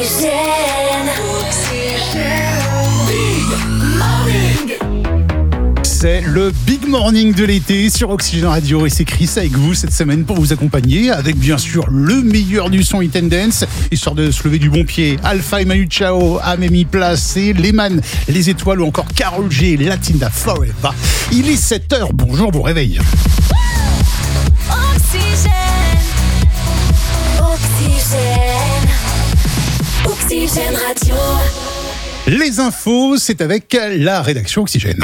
C'est le Big Morning de l'été sur Oxygène Radio et c'est Chris avec vous cette semaine pour vous accompagner avec bien sûr le meilleur du son Hit and Dance, histoire de se lever du bon pied. Alpha et Manu Chao, Amélie Placé, Lehman, Les Étoiles ou encore Karol G, Latinda Forever. Il est 7h, bonjour, bon réveil. Oxygène. Oxygène Radio. Les infos, c'est avec la rédaction Oxygène.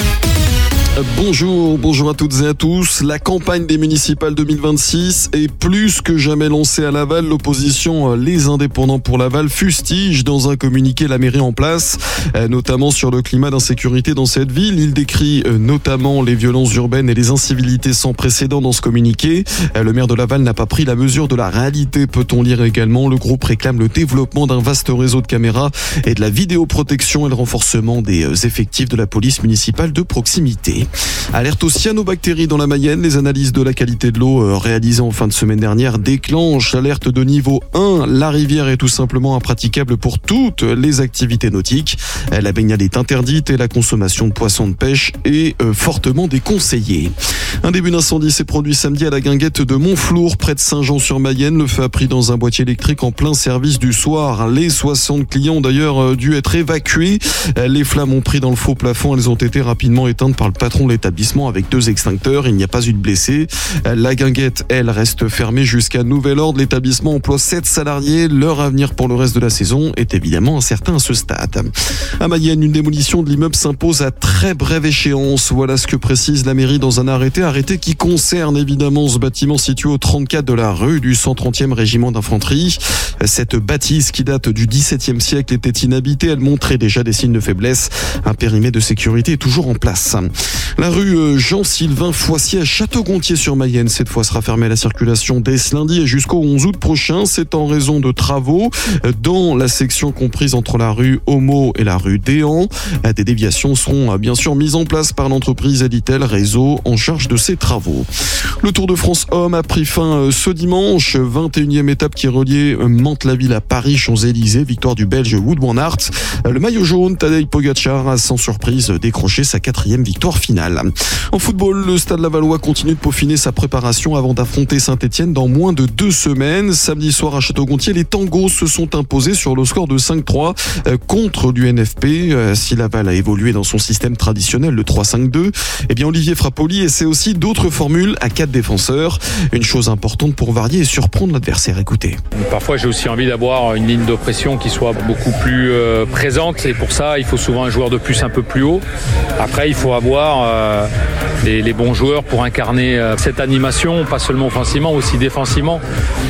Bonjour à toutes et à tous. La campagne des municipales 2026 est plus que jamais lancée à Laval. L'opposition Les Indépendants pour Laval fustige dans un communiqué la mairie en place, notamment sur le climat d'insécurité dans cette ville. Il décrit notamment les violences urbaines et les incivilités sans précédent dans ce communiqué. Le maire de Laval n'a pas pris la mesure de la réalité, peut-on lire également. Le groupe réclame le développement d'un vaste réseau de caméras et de la vidéoprotection et le renforcement des effectifs de la police municipale de proximité. Alerte aux cyanobactéries dans la Mayenne. Les analyses de la qualité de l'eau réalisées en fin de semaine dernière déclenchent alerte de niveau 1. La rivière est tout simplement impraticable pour toutes les activités nautiques. La baignade est interdite et la consommation de poissons de pêche est fortement déconseillée. Un début d'incendie s'est produit samedi à la guinguette de Montflour, près de Saint-Jean-sur-Mayenne. Le feu a pris dans un boîtier électrique en plein service du soir. Les 60 clients ont d'ailleurs dû être évacués. Les flammes ont pris dans le faux plafond. Elles ont été rapidement éteintes par le patron de l'établissement avec 2 extincteurs. Il n'y a pas eu de blessés. La guinguette, elle, reste fermée jusqu'à nouvel ordre. L'établissement emploie 7 salariés. Leur avenir pour le reste de la saison est évidemment incertain à ce stade. À Mayenne, une démolition de l'immeuble s'impose à très brève échéance. Voilà ce que précise la mairie dans un arrêté qui concerne évidemment ce bâtiment situé au 34 de la rue du 130e régiment d'infanterie. Cette bâtisse qui date du XVIIe siècle était inhabitée. Elle montrait déjà des signes de faiblesse. Un périmètre de sécurité est toujours en place. La rue Jean-Sylvain Foissier à Château-Gontier-sur-Mayenne, cette fois, sera fermée à la circulation dès ce lundi et jusqu'au 11 août prochain. C'est en raison de travaux dans la section comprise entre la rue Homo et la rue Déhan. Des déviations seront bien sûr mises en place par l'entreprise Editel Réseau en charge de ces travaux. Le Tour de France Homme a pris fin ce dimanche. 21e étape qui reliait Mantes-la-Ville à Paris, Champs-Élysées. Victoire du Belge Wout van Aert. Le maillot jaune, Tadej Pogačar, a sans surprise décroché sa 4e victoire finale. En football, le Stade Lavallois continue de peaufiner sa préparation avant d'affronter Saint-Etienne dans moins de 2 semaines. Samedi soir à Château-Gontier, les Tangos se sont imposés sur le score de 5-3 contre l'UNFP. Si Laval a évolué dans son système traditionnel, le 3-5-2, eh bien Olivier Frappoli essaie aussi d'autres formules à 4 défenseurs. Une chose importante pour varier et surprendre l'adversaire. Écoutez. Parfois, j'ai aussi envie d'avoir une ligne de pression qui soit beaucoup plus présente et pour ça, il faut souvent un joueur de plus un peu plus haut. Après, il faut avoir les bons joueurs pour incarner cette animation, pas seulement offensivement, aussi défensivement.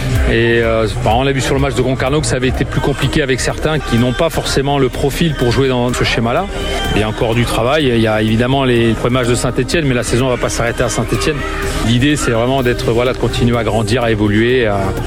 Et on l'a vu sur le match de Concarneau que ça avait été plus compliqué avec certains qui n'ont pas forcément le profil pour jouer dans ce schéma-là. Il y a encore du travail. Il y a évidemment les premiers matchs de Saint-Etienne, mais la saison ne va pas s'arrêter à Saint-Etienne. L'idée, c'est vraiment de continuer à grandir, à évoluer,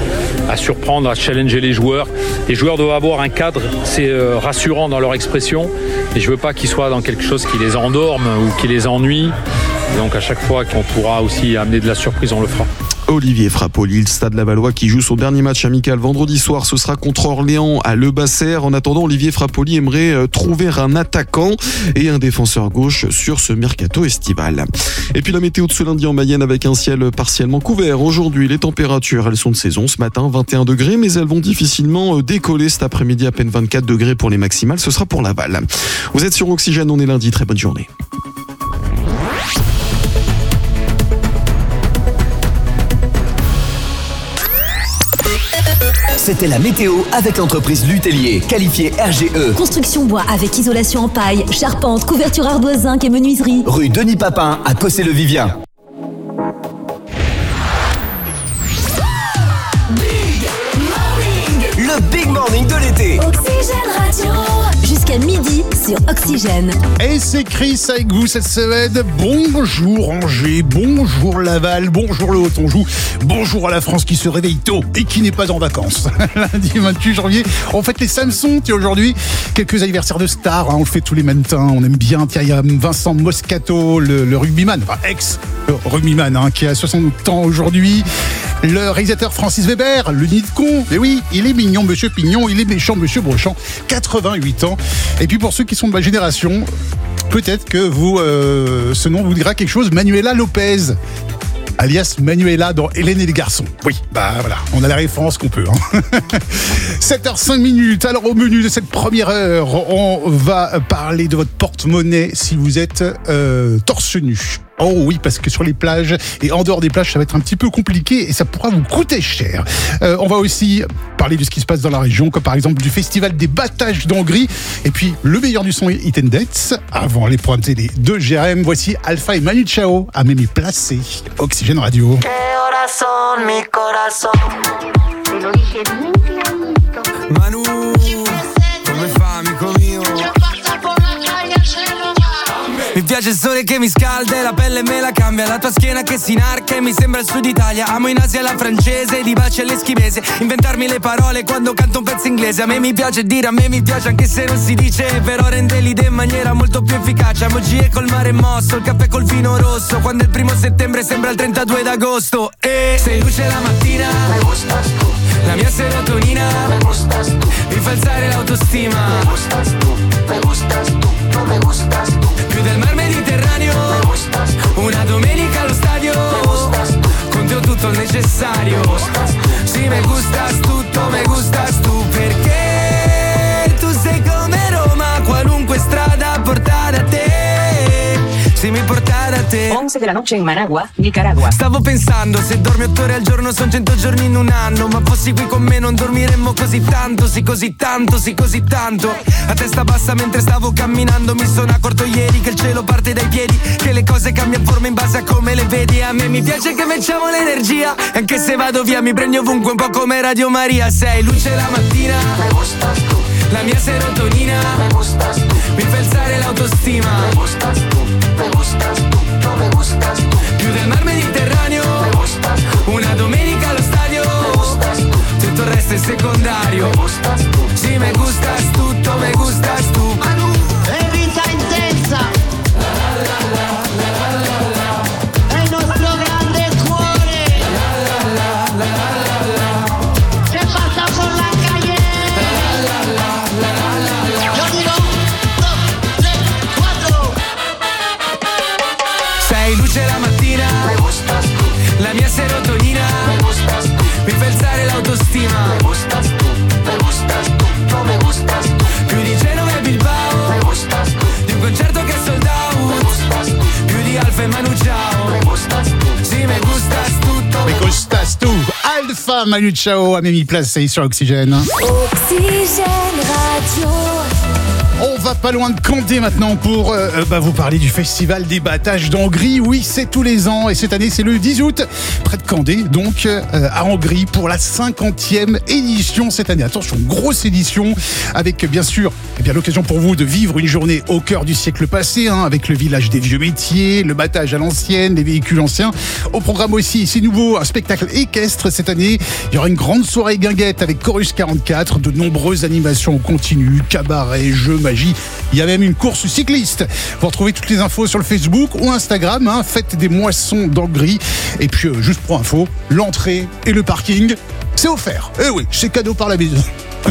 à surprendre, à challenger les joueurs. Les joueurs doivent avoir un cadre, c'est rassurant dans leur expression. Et je ne veux pas qu'ils soient dans quelque chose qui les endorme ou qui les ennuie. Donc à chaque fois qu'on pourra aussi amener de la surprise, on le fera. Olivier Frappoli, le Stade Lavallois qui joue son dernier match amical vendredi soir, ce sera contre Orléans à Le Basser. En attendant, Olivier Frappoli aimerait trouver un attaquant et un défenseur gauche sur ce mercato estival. Et puis la météo de ce lundi en Mayenne avec un ciel partiellement couvert. Aujourd'hui, les températures, elles sont de saison. Ce matin, 21 degrés, mais elles vont difficilement décoller cet après-midi. À peine 24 degrés pour les maximales. Ce sera pour Laval. Vous êtes sur Oxygène, on est lundi. Très bonne journée. C'était la météo avec l'entreprise Lutellier, qualifiée RGE. Construction bois avec isolation en paille, charpente, couverture ardoise zinc et menuiserie. Rue Denis Papin à Cossé-le-Vivien. Le Big Morning de l'été. Oxygène Radio. Jusqu'à midi sur Oxygène. Et c'est Chris avec vous cette semaine. Bonjour Angers, bonjour Laval, bonjour le Haut-Anjou, bonjour à la France qui se réveille tôt et qui n'est pas en vacances. Lundi 28 janvier, on fête les Samsons. Tiens, aujourd'hui, quelques anniversaires de stars, on le fait tous les matins, on aime bien. Tiens, il y a Vincent Moscato, le rugbyman, enfin ex-rugbyman, qui a 60 ans aujourd'hui. Le réalisateur Francis Weber, le nid de con. Mais oui, il est mignon, monsieur Pignon, il est méchant, monsieur Brochant. 88 ans. Et puis pour ceux qui sont de ma génération, peut-être que ce nom vous dira quelque chose. Manuela Lopez, alias Manuela dans Hélène et les garçons. Oui, bah voilà, on a la référence qu'on peut. 7h05. Alors au menu de cette première heure, on va parler de votre porte-monnaie si vous êtes torse nu. Oh oui, parce que sur les plages et en dehors des plages, ça va être un petit peu compliqué et ça pourra vous coûter cher. On va aussi parler de ce qui se passe dans la région, comme par exemple du festival des battages d'Hongrie. Et puis, le meilleur du son Hit and Dance. Avant les programmes télé de Jérém, voici Alpha et Manu Chao à Mémé Placé. Oxygène Radio. Mi corazón. Manu, come fa, amico mio? Mi piace il sole che mi scalda e la pelle me la cambia. La tua schiena che si inarca e mi sembra il sud Italia. Amo in Asia la francese, di baci all'eschimese. Inventarmi le parole quando canto un pezzo inglese. A me mi piace dire, a me mi piace anche se non si dice. Però rende l'idea in maniera molto più efficace. Emoji col mare mosso, il caffè col vino rosso. Quando il 1 settembre sembra il 32 d'agosto. E sei luce la mattina, me gustas tu. La mia serotonina, me gustas tu. Mi fa alzare l'autostima, me gustas tu, me gustas tu, no me gustas tu. Più del mar Mediterraneo, me gustas tu. Una domenica allo stadio, me gustas tu. Con te ho tutto il necessario, me gustas tu. Sì, me gustas tutto, me gustas tu. Perché tu sei come Roma, qualunque strada porta da te. Se mi porta da te. 11 della notte in Managua, Nicaragua. Stavo pensando, se dormi 8 ore al giorno son 100 giorni in un anno. Ma fossi qui con me non dormiremmo così tanto. Sì così tanto, sì così tanto. A testa bassa mentre stavo camminando. Mi sono accorto ieri che il cielo parte dai piedi. Che le cose cambiano forma in base a come le vedi. A me mi piace che facciamo l'energia. Anche se vado via mi prendi ovunque, un po' come Radio Maria. Sei luce la mattina, me gustas tu. La mia serotonina, me gustas tu. Mi fa alzare l'autostima, me gustas tu. Me gustas tu, no me gustas tu. Più del mar Mediterraneo, me gustas tu. Una domenica allo stadio, me gustas tu. Tutto il resto è secondario, me gustas tu. Sì, me gustas tutto, me gustas tu. Manu, è vita intensa. È il nostro grande cuore. Se passa por la calle. Yo digo 1, 2, 3, 4. Sei luce la mattina, me gustas tu. La mia serotonina, me gustas tu. Mi fa alzare l'autostima, me gustas tu, me gustas tu, no me gustas tu. Più di Genova e Bilbao, me gustas tu. Di un concerto che è sold out, me gustas tu. Più di Alfa e Manu Chao, me gustas tu. Sì, me gustas tutto. Me gustas tu. Alpha Manu Chao à Mémé Placé sur Oxygène. Oxygène Radio. On va pas loin de Candé maintenant pour vous parler du festival des battages d'Hongrie. Oui, c'est tous les ans et cette année c'est le 10 août près de Candé, donc à Hongrie pour la 50e édition cette année. Attention, grosse édition avec bien sûr l'occasion pour vous de vivre une journée au cœur du siècle passé, avec le village des vieux métiers, le battage à l'ancienne, les véhicules anciens. Au programme aussi, c'est nouveau, un spectacle équestre cette année. Il y aura une grande soirée guinguette avec Chorus 44, de nombreuses animations continues, cabaret, jeux, magie. Il y a même une course cycliste. Vous retrouvez toutes les infos sur le Facebook ou Instagram. Faites des moissons d'Hongrie. Et puis, juste pour info, l'entrée et le parking, c'est offert. Eh oui, c'est cadeau par la maison.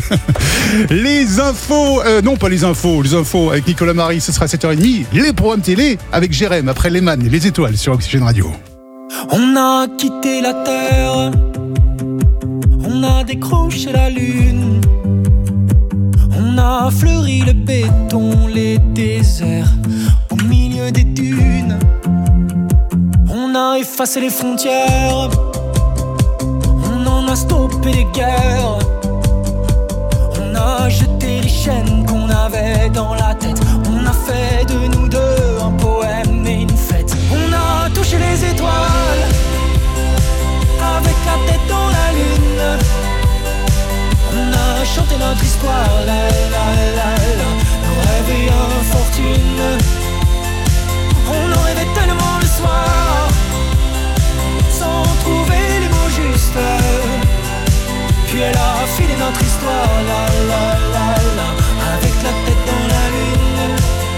Les infos, non pas les infos avec Nicolas Marie, ce sera à 7h30. Les programmes télé avec Jérém après Lehman et les étoiles sur Oxygène Radio. On a quitté la terre, on a décroché la lune, on a fleuri le béton, les déserts au milieu des dunes. On a effacé les frontières, on en a stoppé les guerres. On a jeté les chaînes qu'on avait dans la tête. On a fait de nous deux un poème et une fête. On a touché les étoiles avec la tête dans la lune. On a chanté notre histoire, la la la la. Nos rêves et infortunes. On en rêvait tellement le soir, sans trouver les mots justes. Puis elle a filé notre histoire, la la la la, avec la tête dans la lune.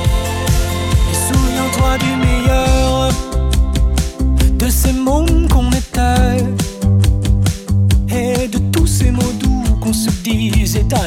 Et souviens-toi du meilleur, de ces mômes qu'on était.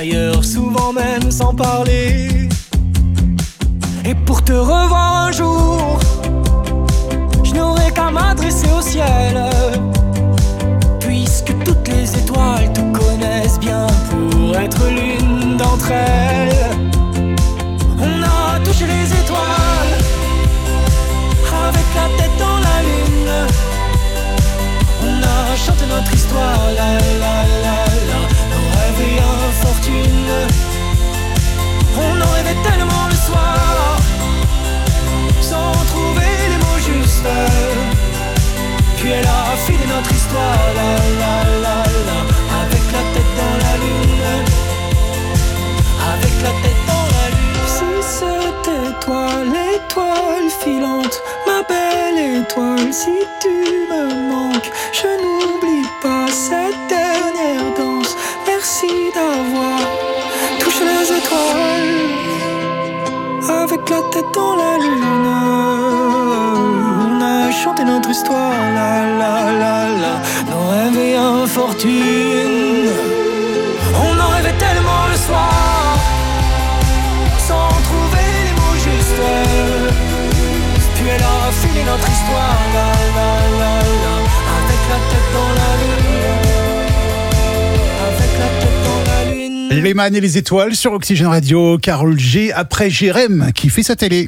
ailleurs, souvent même sans parler. Et pour te revoir un jour, je n'aurai qu'à m'adresser au ciel, puisque toutes les étoiles te connaissent bien pour être l'une d'entre elles. On a touché les étoiles avec la tête dans la lune. On a chanté notre histoire, la la la la, nos rêves et infortune. On en rêvait tellement le soir, sans trouver les mots justes. Puis elle a filé notre histoire, la la la la, avec la tête dans la lune, avec la tête dans la lune. Si c'était toi, l'étoile filante, ma belle étoile, si tu me manques, je n'oublie pas cette dernière danse. Merci d'avoir touché les étoiles avec la tête dans la lune. On a chanté notre histoire, la la la la, nos rêves et infortune. On en rêvait tellement le soir, sans trouver les mots justes. Puis elle a filé notre histoire, la la la la, avec la tête dans la lune, avec la tête dans la lune. Les Man et les étoiles sur Oxygène Radio. Carole G après Jérém qui fait sa télé.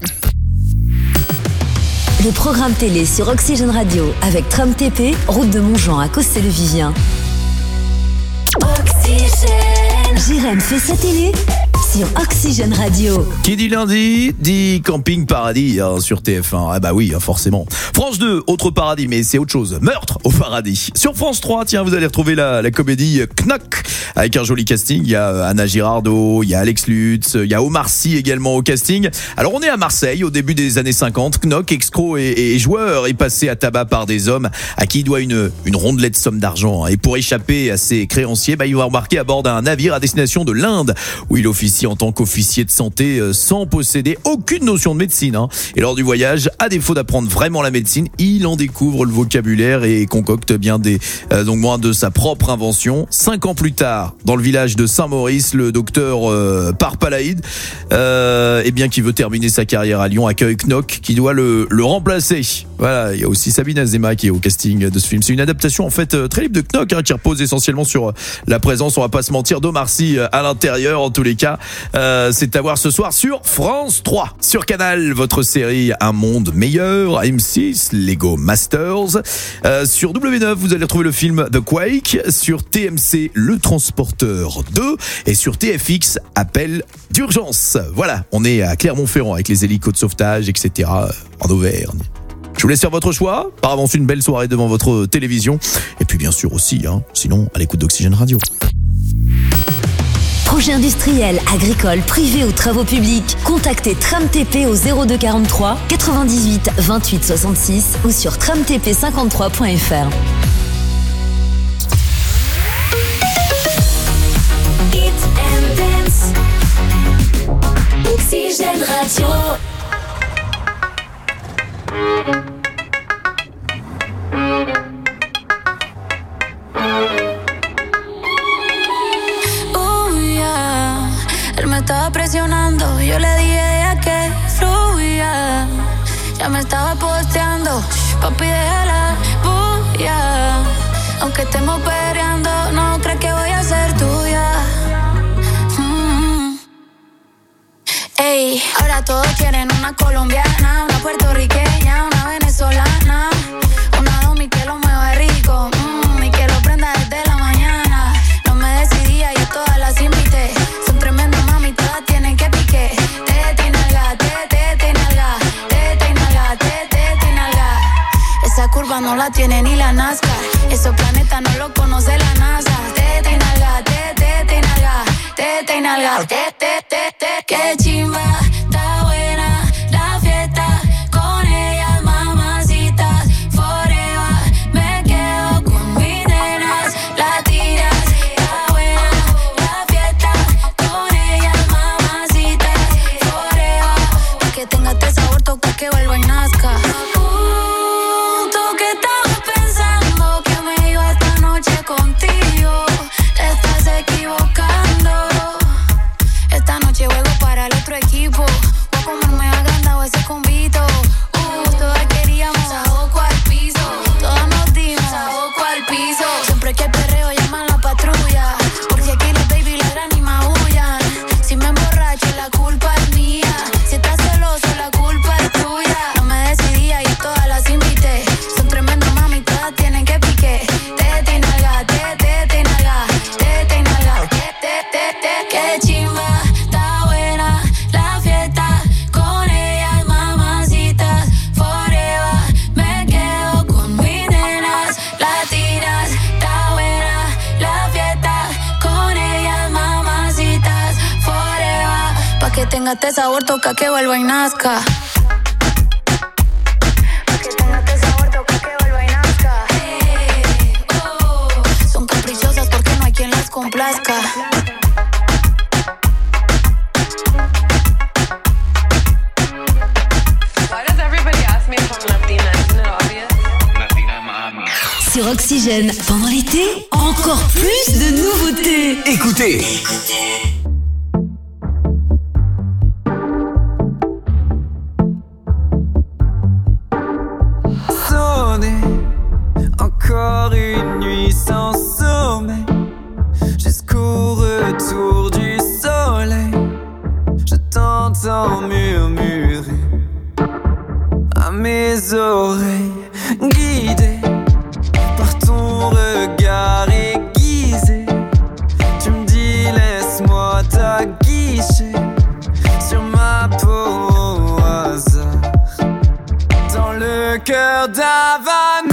Le programme télé sur Oxygène Radio avec Tram TP, route de Montjean à Cossé-le-Vivien. Oxygène. Jérém fait sa télé sur Oxygène Radio. Qui dit lundi, dit Camping Paradis sur TF1. Ah bah oui, forcément. France 2, autre paradis, mais c'est autre chose. Meurtre au paradis. Sur France 3, tiens, vous allez retrouver la comédie Knock, avec un joli casting. Il y a Anna Girardot, il y a Alex Lutz, il y a Omar Sy également au casting. Alors on est à Marseille, au début des années 50. Knock, escroc et joueur, est passé à tabac par des hommes à qui il doit une rondelette somme d'argent. Et pour échapper à ses créanciers, il va embarquer à bord d'un navire à destination de l'Inde, où il officie en tant qu'officier de santé sans posséder aucune notion de médecine. Et lors du voyage, à défaut d'apprendre vraiment la médecine, il en découvre le vocabulaire et concocte bien donc moins de sa propre invention. 5 ans plus tard, dans le village de Saint-Maurice, le docteur Parpalaïd, qui veut terminer sa carrière à Lyon, accueille Knock qui doit le remplacer. Voilà, il y a aussi Sabine Azema qui est au casting de ce film. C'est une adaptation en fait très libre de Knock, qui repose essentiellement sur la présence, on va pas se mentir, d'Omar Sy à l'intérieur. En tous les cas, c'est à voir ce soir sur France 3. Sur Canal, votre série Un Monde Meilleur. M6, Lego Masters. Sur W9, vous allez retrouver le film The Quake. Sur TMC, Le Transporteur 2. Et sur TFX, Appel d'urgence. Voilà, on est à Clermont-Ferrand avec les hélicos de sauvetage, etc. en Auvergne. Je vous laisse faire votre choix. Par avance, une belle soirée devant votre télévision. Et puis bien sûr aussi, sinon, à l'écoute d'Oxygène Radio. Projet industriel, agricole, privé ou travaux publics, contactez Tram TP au 02 43 98 28 66 ou sur tramtp53.fr. Oxygène Radio. Él me estaba presionando, yo le dije a que fluya. Ya me estaba posteando, papi déjala bulla. Aunque estemos peleando, no crees que voy a ser tuya. Ey, ahora todos quieren una colombiana, una puertorriqueña, una venezolana, una domi que lo mueva rico, y que lo prenda desde la mañana. No me decidía, yo todas las invité. Son tremendas mami, todas tienen que pique. Tete y nalga, tete y nalga, tete y nalga, tete y nalga. Esa curva no la tiene ni la NASCAR, esos planetas no lo conoce la NASA. Tete y nalga, tete y nalga, tete y nalga, tete, tete. Qué chimba, está buena la fiesta con ellas, mamacitas, forever. Me quedo con mis nenas latinas. Está buena la fiesta con ellas, mamacitas, forever. Pa' que tenga este sabor, toca que vuelva y nazca. Tú que estabas pensando que me iba esta noche contigo, te estás equivocando. que tenga este sabor, toca que vuelva y nazca. Que tenga este sabor, toca que vuelva y nazca. Son caprichosas porque no hay quien las complazca. Sur Oxygène, pendant l'été, encore plus de nouveautés. Écoutez. Sonner, encore une nuit sans sommeil, jusqu'au retour du soleil. Je t'entends murmurer à mes oreilles, guidé par ton regard aiguisé. Tu me dis laisse-moi t'aguicher sur ma peau au hasard, dans le cœur d'Havana.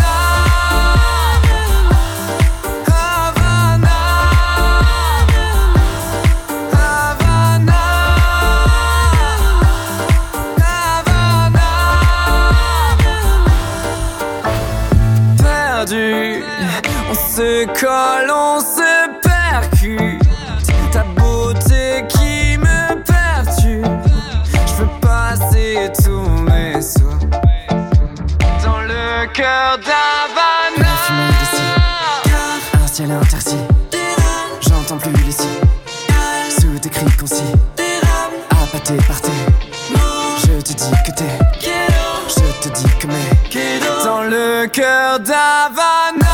On se colle, on se percute. Ta beauté qui me perturbe. Je veux passer tous mes soirs dans le cœur d'Havana. Parfumé d'ici, un ciel interci. J'entends plus les si sous tes cris concis, appâté par tes mots. Je te dis que t'es, je te dis que mais dans le cœur d'Havana.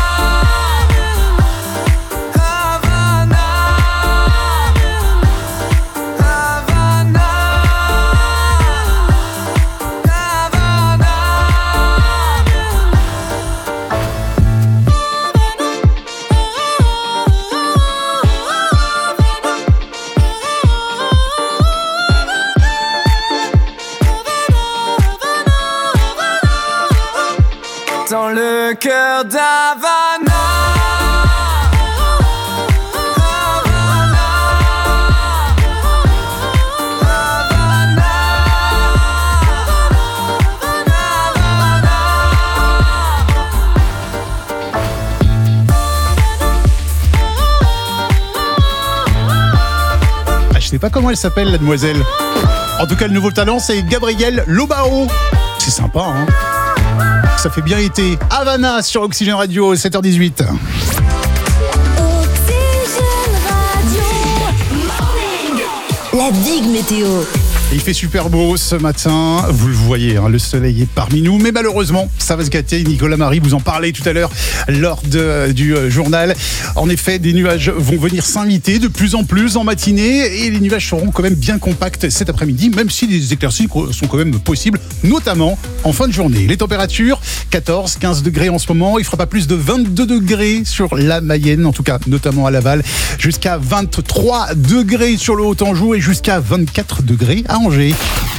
Dans le cœur d'Havana. Je sais pas comment elle s'appelle, la demoiselle. En tout cas, le nouveau talent, c'est Gabrielle Lobao. C'est sympa, hein. Ça fait bien été. Havana sur Oxygène Radio, 7h18. La Big Météo. Il fait super beau ce matin, vous le voyez, hein, le soleil est parmi nous, mais malheureusement, ça va se gâter. Nicolas Marie vous en parlait tout à l'heure lors du journal. En effet, des nuages vont venir s'inviter de plus en plus en matinée et les nuages seront quand même bien compacts cet après-midi, même si des éclaircies sont quand même possibles, notamment en fin de journée. Les températures, 14-15 degrés en ce moment, il ne fera pas plus de 22 degrés sur la Mayenne, en tout cas notamment à Laval, jusqu'à 23 degrés sur le Haut-Anjou et jusqu'à 24 degrés à Angers.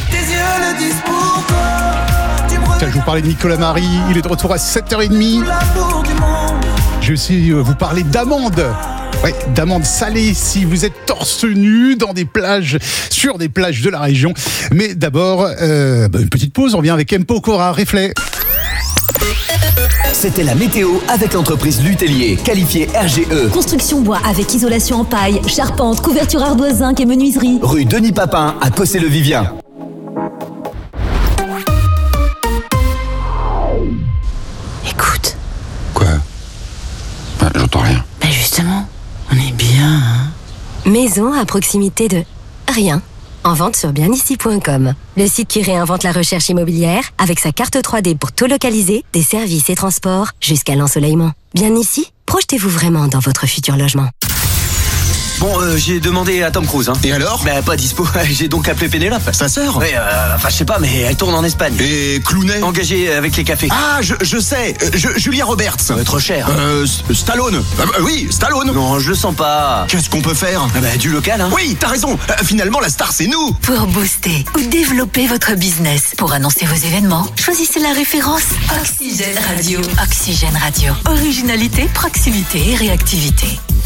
Tiens, je vous parlais de Nicolas Marie, il est de retour à 7h30. Je vais aussi vous parler d'amandes. Ouais, d'amandes salées si vous êtes torse nu sur des plages de la région. Mais d'abord, une petite pause, on revient avec Empo Cora Reflet. C'était la météo avec l'entreprise Lutellier, qualifiée RGE. Construction bois avec isolation en paille, charpente, couverture ardoise zinc et menuiserie. Rue Denis Papin à Cossé-le-Vivien. Écoute. Quoi? J'entends rien. Justement, on est bien, hein. Maison à proximité de rien. En vente sur bienici.com. Le site qui réinvente la recherche immobilière avec sa carte 3D pour tout localiser, des services et transports jusqu'à l'ensoleillement. Bien ici, projetez-vous vraiment dans votre futur logement. Bon, j'ai demandé à Tom Cruise, hein. Et alors? Pas dispo. J'ai donc appelé Pénélope. Sa sœur? Ouais, je sais pas, mais elle tourne en Espagne. Et Clooney? Engagée avec les cafés. Ah, je sais. Julia Roberts. Trop cher. Stallone. Oui, Stallone. Non, je le sens pas. Qu'est-ce qu'on peut faire? Du local, hein. Oui, t'as raison. Finalement, la star, c'est nous. Pour booster ou développer votre business, pour annoncer vos événements, choisissez la référence Oxygène Radio. Oxygène Radio. Originalité, proximité et réactivité.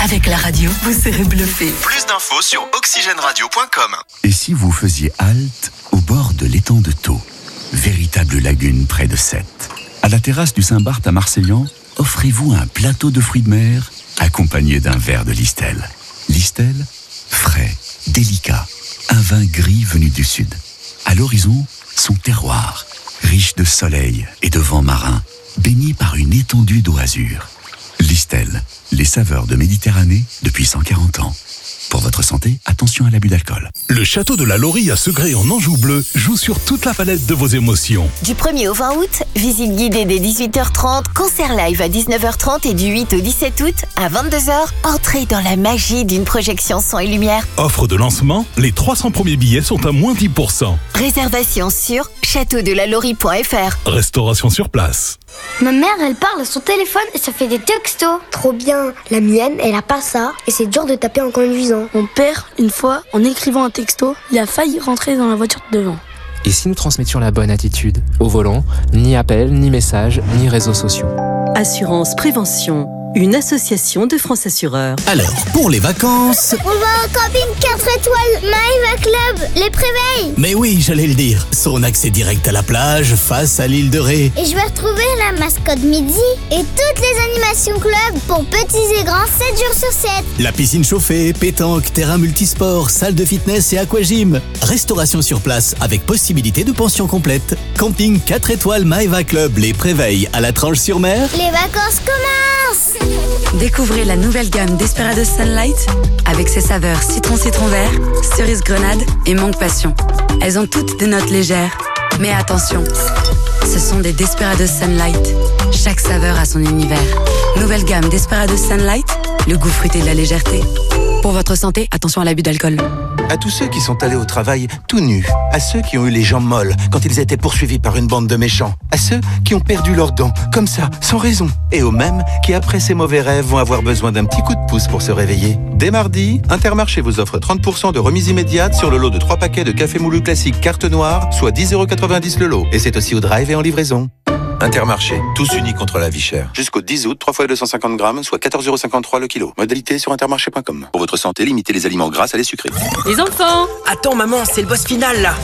Avec la radio, vous serez bluffé. Plus d'infos sur oxygenradio.com. Et si vous faisiez halte au bord de l'étang de Thau, véritable lagune près de Sète. À la terrasse du Saint-Barth à Marseillan, offrez-vous un plateau de fruits de mer accompagné d'un verre de Listel. Listel, frais, délicat, un vin gris venu du sud. À l'horizon, son terroir, riche de soleil et de vent marin, baigné par une étendue d'eau azur. Listel, les saveurs de Méditerranée depuis 140 ans. Pour votre santé, attention à l'abus d'alcool. Le château de la Laurie à Segré en Anjou bleu joue sur toute la palette de vos émotions. Du 1er au 20 août, visite guidée dès 18h30, concert live à 19h30 et du 8 au 17 août à 22h, entrez dans la magie d'une projection son et lumière. Offre de lancement, les 300 premiers billets sont à moins 10%. Réservation sur châteaudelalaurie.fr. Restauration sur place. Ma mère, elle parle à son téléphone et ça fait des textos. Trop bien. La mienne, elle a pas ça et c'est dur de taper en conduisant. Mon père, une fois, en écrivant un texto, il a failli rentrer dans la voiture de devant. Et si nous transmettions la bonne attitude au volant, ni appel, ni message, ni réseaux sociaux. Assurance Prévention, une association de France Assureurs. Alors, pour les vacances... On va au camping 4 étoiles, Maïva Club, les Préveilles. Mais oui, j'allais le dire. Son accès direct à la plage, face à l'île de Ré. Et je vais retrouver la mascotte Midi et toutes les animations club pour petits et grands 7 jours sur 7. La piscine chauffée, pétanque, terrain multisport, salle de fitness et aquagym. Restauration sur place avec possibilité de pension complète. Camping 4 étoiles Maïva Club, les Préveilles à la Tranche-sur-Mer. Les vacances commencent. Découvrez la nouvelle gamme Desperados Sunlight avec ses saveurs citron vert, cerise grenade et mangue passion. Elles ont toutes des notes légères. Mais attention, ce sont des Desperados Sunlight. Chaque saveur a son univers. Nouvelle gamme Desperados Sunlight, le goût fruité de la légèreté. Pour votre santé, attention à l'abus d'alcool. À tous ceux qui sont allés au travail tout nus, à ceux qui ont eu les jambes molles quand ils étaient poursuivis par une bande de méchants, à ceux qui ont perdu leurs dents, comme ça, sans raison, et aux mêmes qui, après ces mauvais rêves, vont avoir besoin d'un petit coup de pouce pour se réveiller. Dès mardi, Intermarché vous offre 30% de remise immédiate sur le lot de 3 paquets de café moulu classique carte noire, soit 10,90€ le lot. Et c'est aussi au drive et en livraison. Intermarché, tous unis contre la vie chère. Jusqu'au 10 août, 3 fois 250 grammes, soit 14,53€ le kilo. Modalité sur intermarché.com. Pour votre santé, limitez les aliments gras à les sucrés. Les enfants! Attends maman, c'est le boss final là.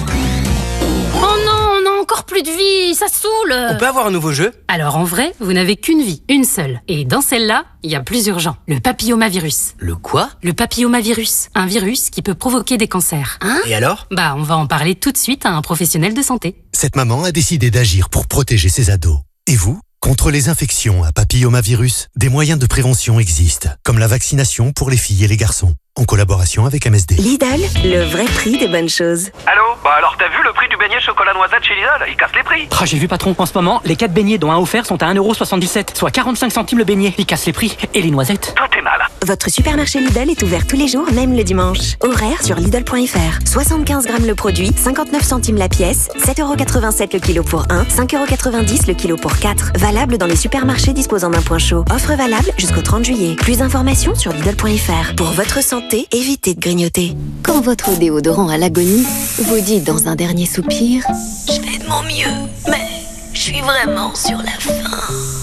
Oh non, on a encore plus de vie, ça saoule. On peut avoir un nouveau jeu? Alors en vrai, vous n'avez qu'une vie, une seule. Et dans celle-là, il y a plus urgent. Le papillomavirus. Le quoi? Le papillomavirus. Un virus qui peut provoquer des cancers. Hein? Et alors? Bah, on va en parler tout de suite à un professionnel de santé. Cette maman a décidé d'agir pour protéger ses ados. Et vous? Contre les infections à papillomavirus, des moyens de prévention existent, comme la vaccination pour les filles et les garçons, en collaboration avec MSD. Lidl, le vrai prix des bonnes choses. Allô? Bah alors t'as vu le prix du beignet chocolat noisette chez Lidl? Il casse les prix. J'ai vu patron, en ce moment, les 4 beignets dont un offert sont à 1,77€, soit 45 centimes le beignet. Il casse les prix. Et les noisettes? Tout est mal. Votre supermarché Lidl est ouvert tous les jours, même le dimanche. Horaire sur Lidl.fr. 75 grammes le produit, 59 centimes la pièce, 7,87€ le kilo pour 1, 5,90€ le kilo pour 4. Valable dans les supermarchés disposant d'un point chaud. Offre valable jusqu'au 30 juillet. Plus d'informations sur Lidl.fr. Pour votre santé, évitez de grignoter. Quand votre déodorant à l'agonie vous dit dans un dernier soupir « Je fais de mon mieux, mais je suis vraiment sur la fin ».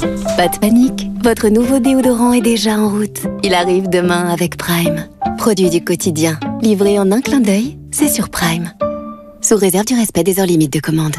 Pas de panique, votre nouveau déodorant est déjà en route. Il arrive demain avec Prime. Produit du quotidien, livré en un clin d'œil, c'est sur Prime. Sous réserve du respect des heures limites de commande.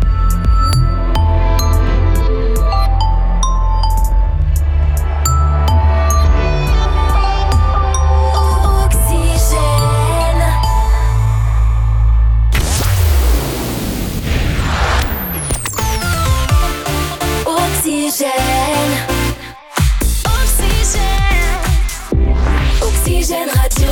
Oxygène Radio.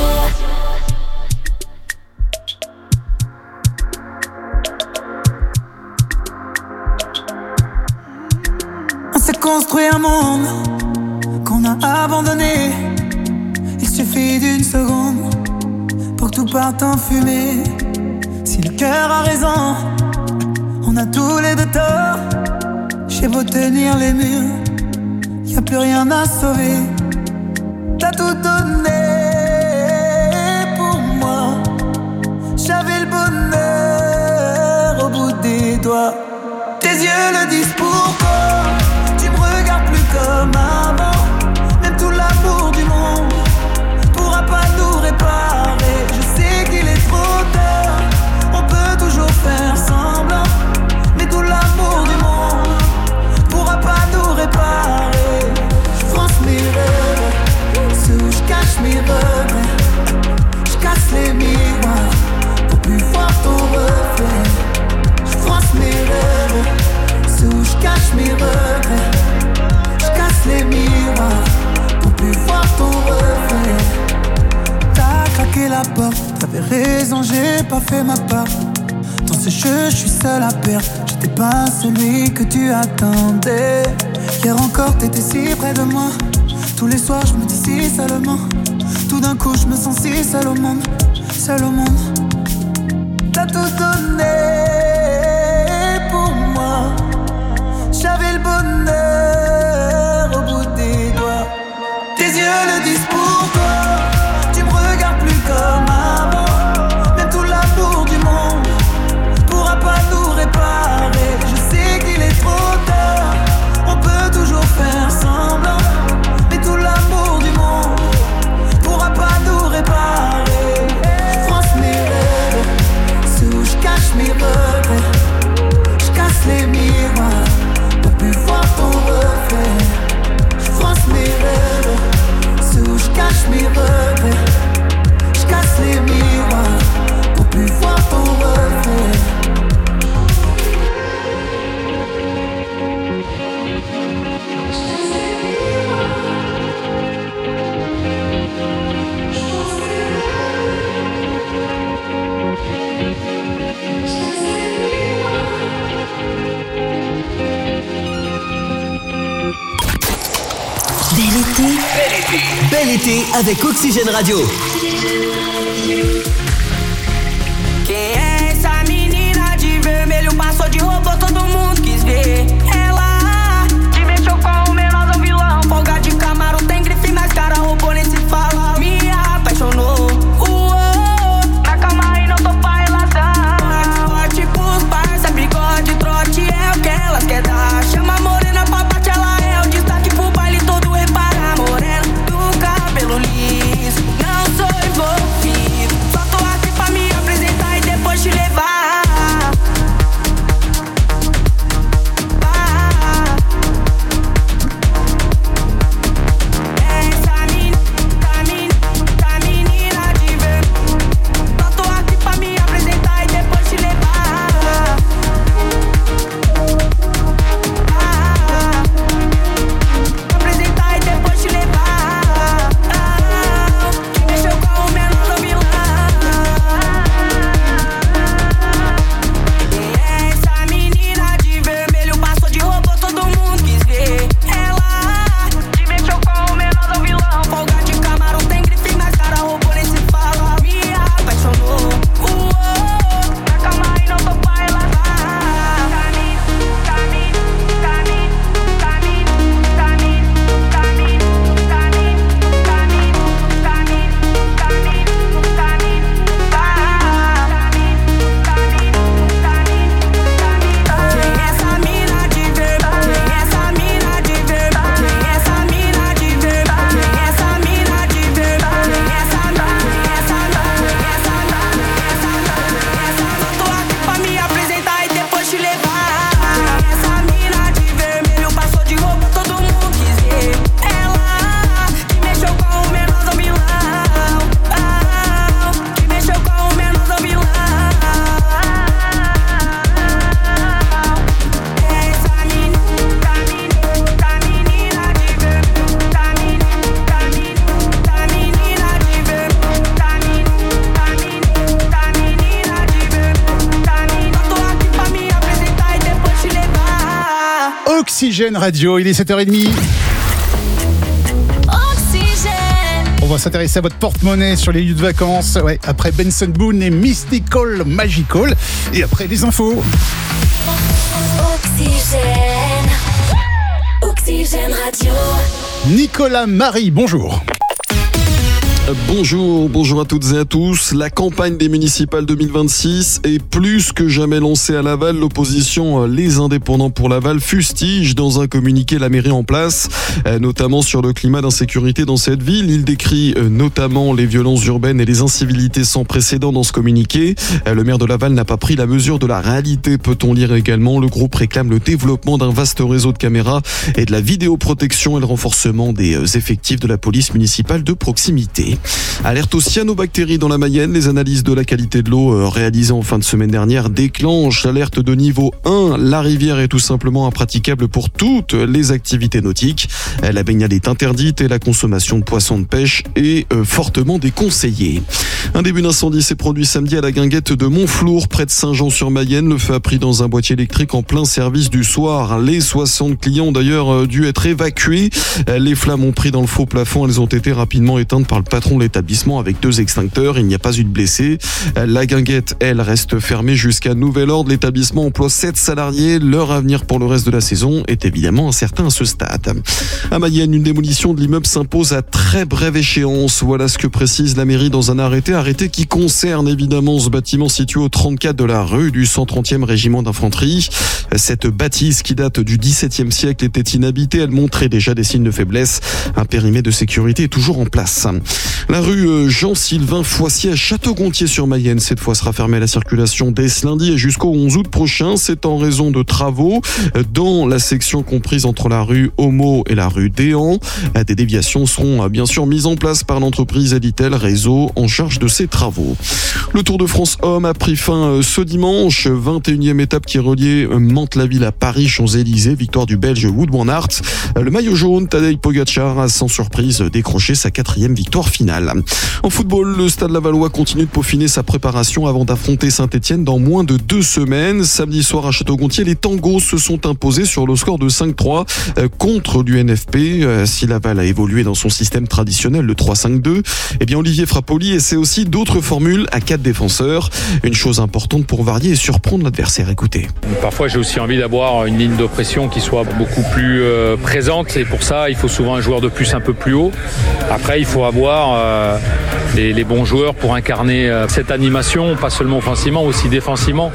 On s'est construit un monde qu'on a abandonné. Il suffit d'une seconde pour que tout parte en fumée. Si le cœur a raison, on a tous les deux tort. J'ai beau tenir les murs, y'a plus rien à sauver. T'as tout donné pour moi. J'avais le bonheur au bout des doigts. Tes yeux le disent pourquoi. Tu me regardes plus comme avant. Même tout l'amour du monde claqué la porte. T'avais raison, j'ai pas fait ma part. Dans ce jeu, je suis seul à perdre. J'étais pas celui que tu attendais. Hier encore, t'étais si près de moi. Tous les soirs, je me dis si seulement. Tout d'un coup, je me sens si seul au monde. Seul au monde. T'as tout donné pour moi. J'avais le bonheur au bout des doigts. Tes yeux le disent pour toi. Tu me regardes plus comme avant. Même tout l'amour du monde pourra pas nous réparer. Je sais qu'il est trop tard. On peut toujours faire semblant. Mais tout l'amour du monde pourra pas nous réparer. Je France mes rêves, sous je cache mes regrets. Je casse les miroirs pour plus voir ton reflet. Je France mes rêves, sous je cache mes regrets. Je casse les miroirs pour plus voir ton reflet. Bel été avec Oxygène Radio. Quem é essa menina de vermelho? Passou de robô, todo mundo quis ver. Ela te mexeu com o menor do vilão. Folga de Camaro, tem grife, mas cara robô nem se fala. Me apaixonou, na cama e não tô pra relação. Forte pros parça, bigode, trote é o que elas quer dar. Chama a morena pra parte, ela é o destaque pro baile todo repara. Morena do cabelo liso, não sou envolvido. Só tô aqui pra me apresentar e depois te levar. Oxygène Radio, il est 7h30. On va s'intéresser à votre porte-monnaie sur les lieux de vacances. Ouais, après Benson Boone et Mystical Magical. Et après les infos. Oxygène. Oxygène Radio. Nicolas Marie, bonjour. Bonjour à toutes et à tous. La campagne des municipales 2026 est plus que jamais lancée à Laval. L'opposition Les Indépendants pour Laval fustige dans un communiqué la mairie en place, notamment sur le climat d'insécurité dans cette ville. Il décrit notamment les violences urbaines et les incivilités sans précédent dans ce communiqué. Le maire de Laval n'a pas pris la mesure de la réalité, peut-on lire également. Le groupe réclame le développement d'un vaste réseau de caméras et de la vidéoprotection et le renforcement des effectifs de la police municipale de proximité. Alerte aux cyanobactéries dans la Mayenne. Mayenne. Les analyses de la qualité de l'eau réalisées en fin de semaine dernière déclenchent l'alerte de niveau 1. La rivière est tout simplement impraticable pour toutes les activités nautiques. La baignade est interdite et la consommation de poissons de pêche est fortement déconseillée. Un début d'incendie s'est produit samedi à la guinguette de Montflour, près de Saint-Jean-sur-Mayenne. Le feu a pris dans un boîtier électrique en plein service du soir. Les 60 clients ont d'ailleurs dû être évacués. Les flammes ont pris dans le faux plafond. Elles ont été rapidement éteintes par le patron de l'établissement avec 2 extincteurs. Il n'y a pas eu de blessés. La guinguette, elle, reste fermée jusqu'à nouvel ordre. L'établissement emploie 7 salariés. Leur avenir pour le reste de la saison est évidemment incertain à ce stade. À Mayenne, une démolition de l'immeuble s'impose à très brève échéance. Voilà ce que précise la mairie dans un arrêté qui concerne évidemment ce bâtiment situé au 34 de la rue du 130e régiment d'infanterie. Cette bâtisse qui date du XVIIe siècle était inhabitée. Elle montrait déjà des signes de faiblesse. Un périmètre de sécurité est toujours en place. La rue Jean-Sylvain Foissier à Château-Gontier-sur-Mayenne, cette fois, sera fermée à la circulation dès ce lundi et jusqu'au 11 août prochain. C'est en raison de travaux dans la section comprise entre la rue Homo et la rue Déhan. Des déviations seront bien sûr mises en place par l'entreprise Editel Réseau en charge de ces travaux. Le Tour de France Homme a pris fin ce dimanche. 21e étape qui reliait Mantes-la-Ville à Paris, Champs-Élysées. Victoire du Belge Wout van Aert. Le maillot jaune, Tadej Pogačar, a sans surprise décroché sa 4e victoire finale. En football, le Stade Lavallois continue de peaufiner sa préparation avant d'affronter Saint-Etienne dans moins de 2 semaines. Samedi soir à Château-Gontier, les Tangos se sont imposés sur le score de 5-3 contre l'UNFP. Si Laval a évolué dans son système traditionnel, le 3-5-2, eh bien Olivier Frappoli essaie aussi d'autres formules à 4 défenseurs. Une chose importante pour varier et surprendre l'adversaire. Écoutez. Parfois, j'ai aussi envie d'avoir une ligne de pression qui soit beaucoup plus présente. Et pour ça, il faut souvent un joueur de plus un peu plus haut. Après, il faut avoir les bons joueurs pour incarner cette animation, pas seulement offensivement, aussi défensivement.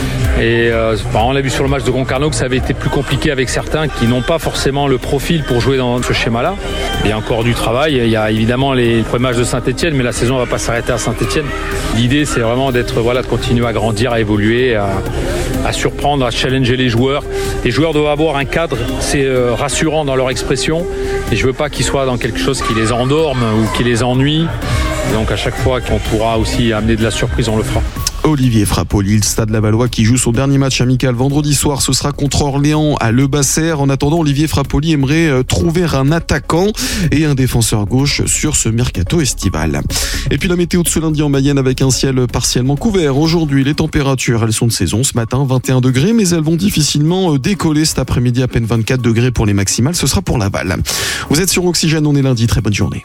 Et on l'a vu sur le match de Concarneau que ça avait été plus compliqué avec certains qui n'ont pas forcément le profil pour jouer dans ce schéma-là. Il y a encore du travail. Il y a évidemment les premiers matchs de Saint-Etienne, mais la saison ne va pas s'arrêter à Saint-Etienne. L'idée, c'est vraiment de continuer à grandir, à évoluer, à surprendre, à challenger les joueurs. Les joueurs doivent avoir un cadre, c'est rassurant dans leur expression. Et je ne veux pas qu'ils soient dans quelque chose qui les endorme ou qui les ennuie. Donc à chaque fois qu'on pourra aussi amener de la surprise, on le fera. Olivier Frappoli, le Stade Lavallois qui joue son dernier match amical vendredi soir, ce sera contre Orléans à Le Basser. En attendant, Olivier Frappoli aimerait trouver un attaquant et un défenseur gauche sur ce mercato estival. Et puis la météo de ce lundi en Mayenne avec un ciel partiellement couvert. Aujourd'hui, les températures, elles sont de saison. Ce matin, 21 degrés, mais elles vont difficilement décoller cet après-midi. À peine 24 degrés pour les maximales. Ce sera pour Laval. Vous êtes sur Oxygène, on est lundi. Très bonne journée.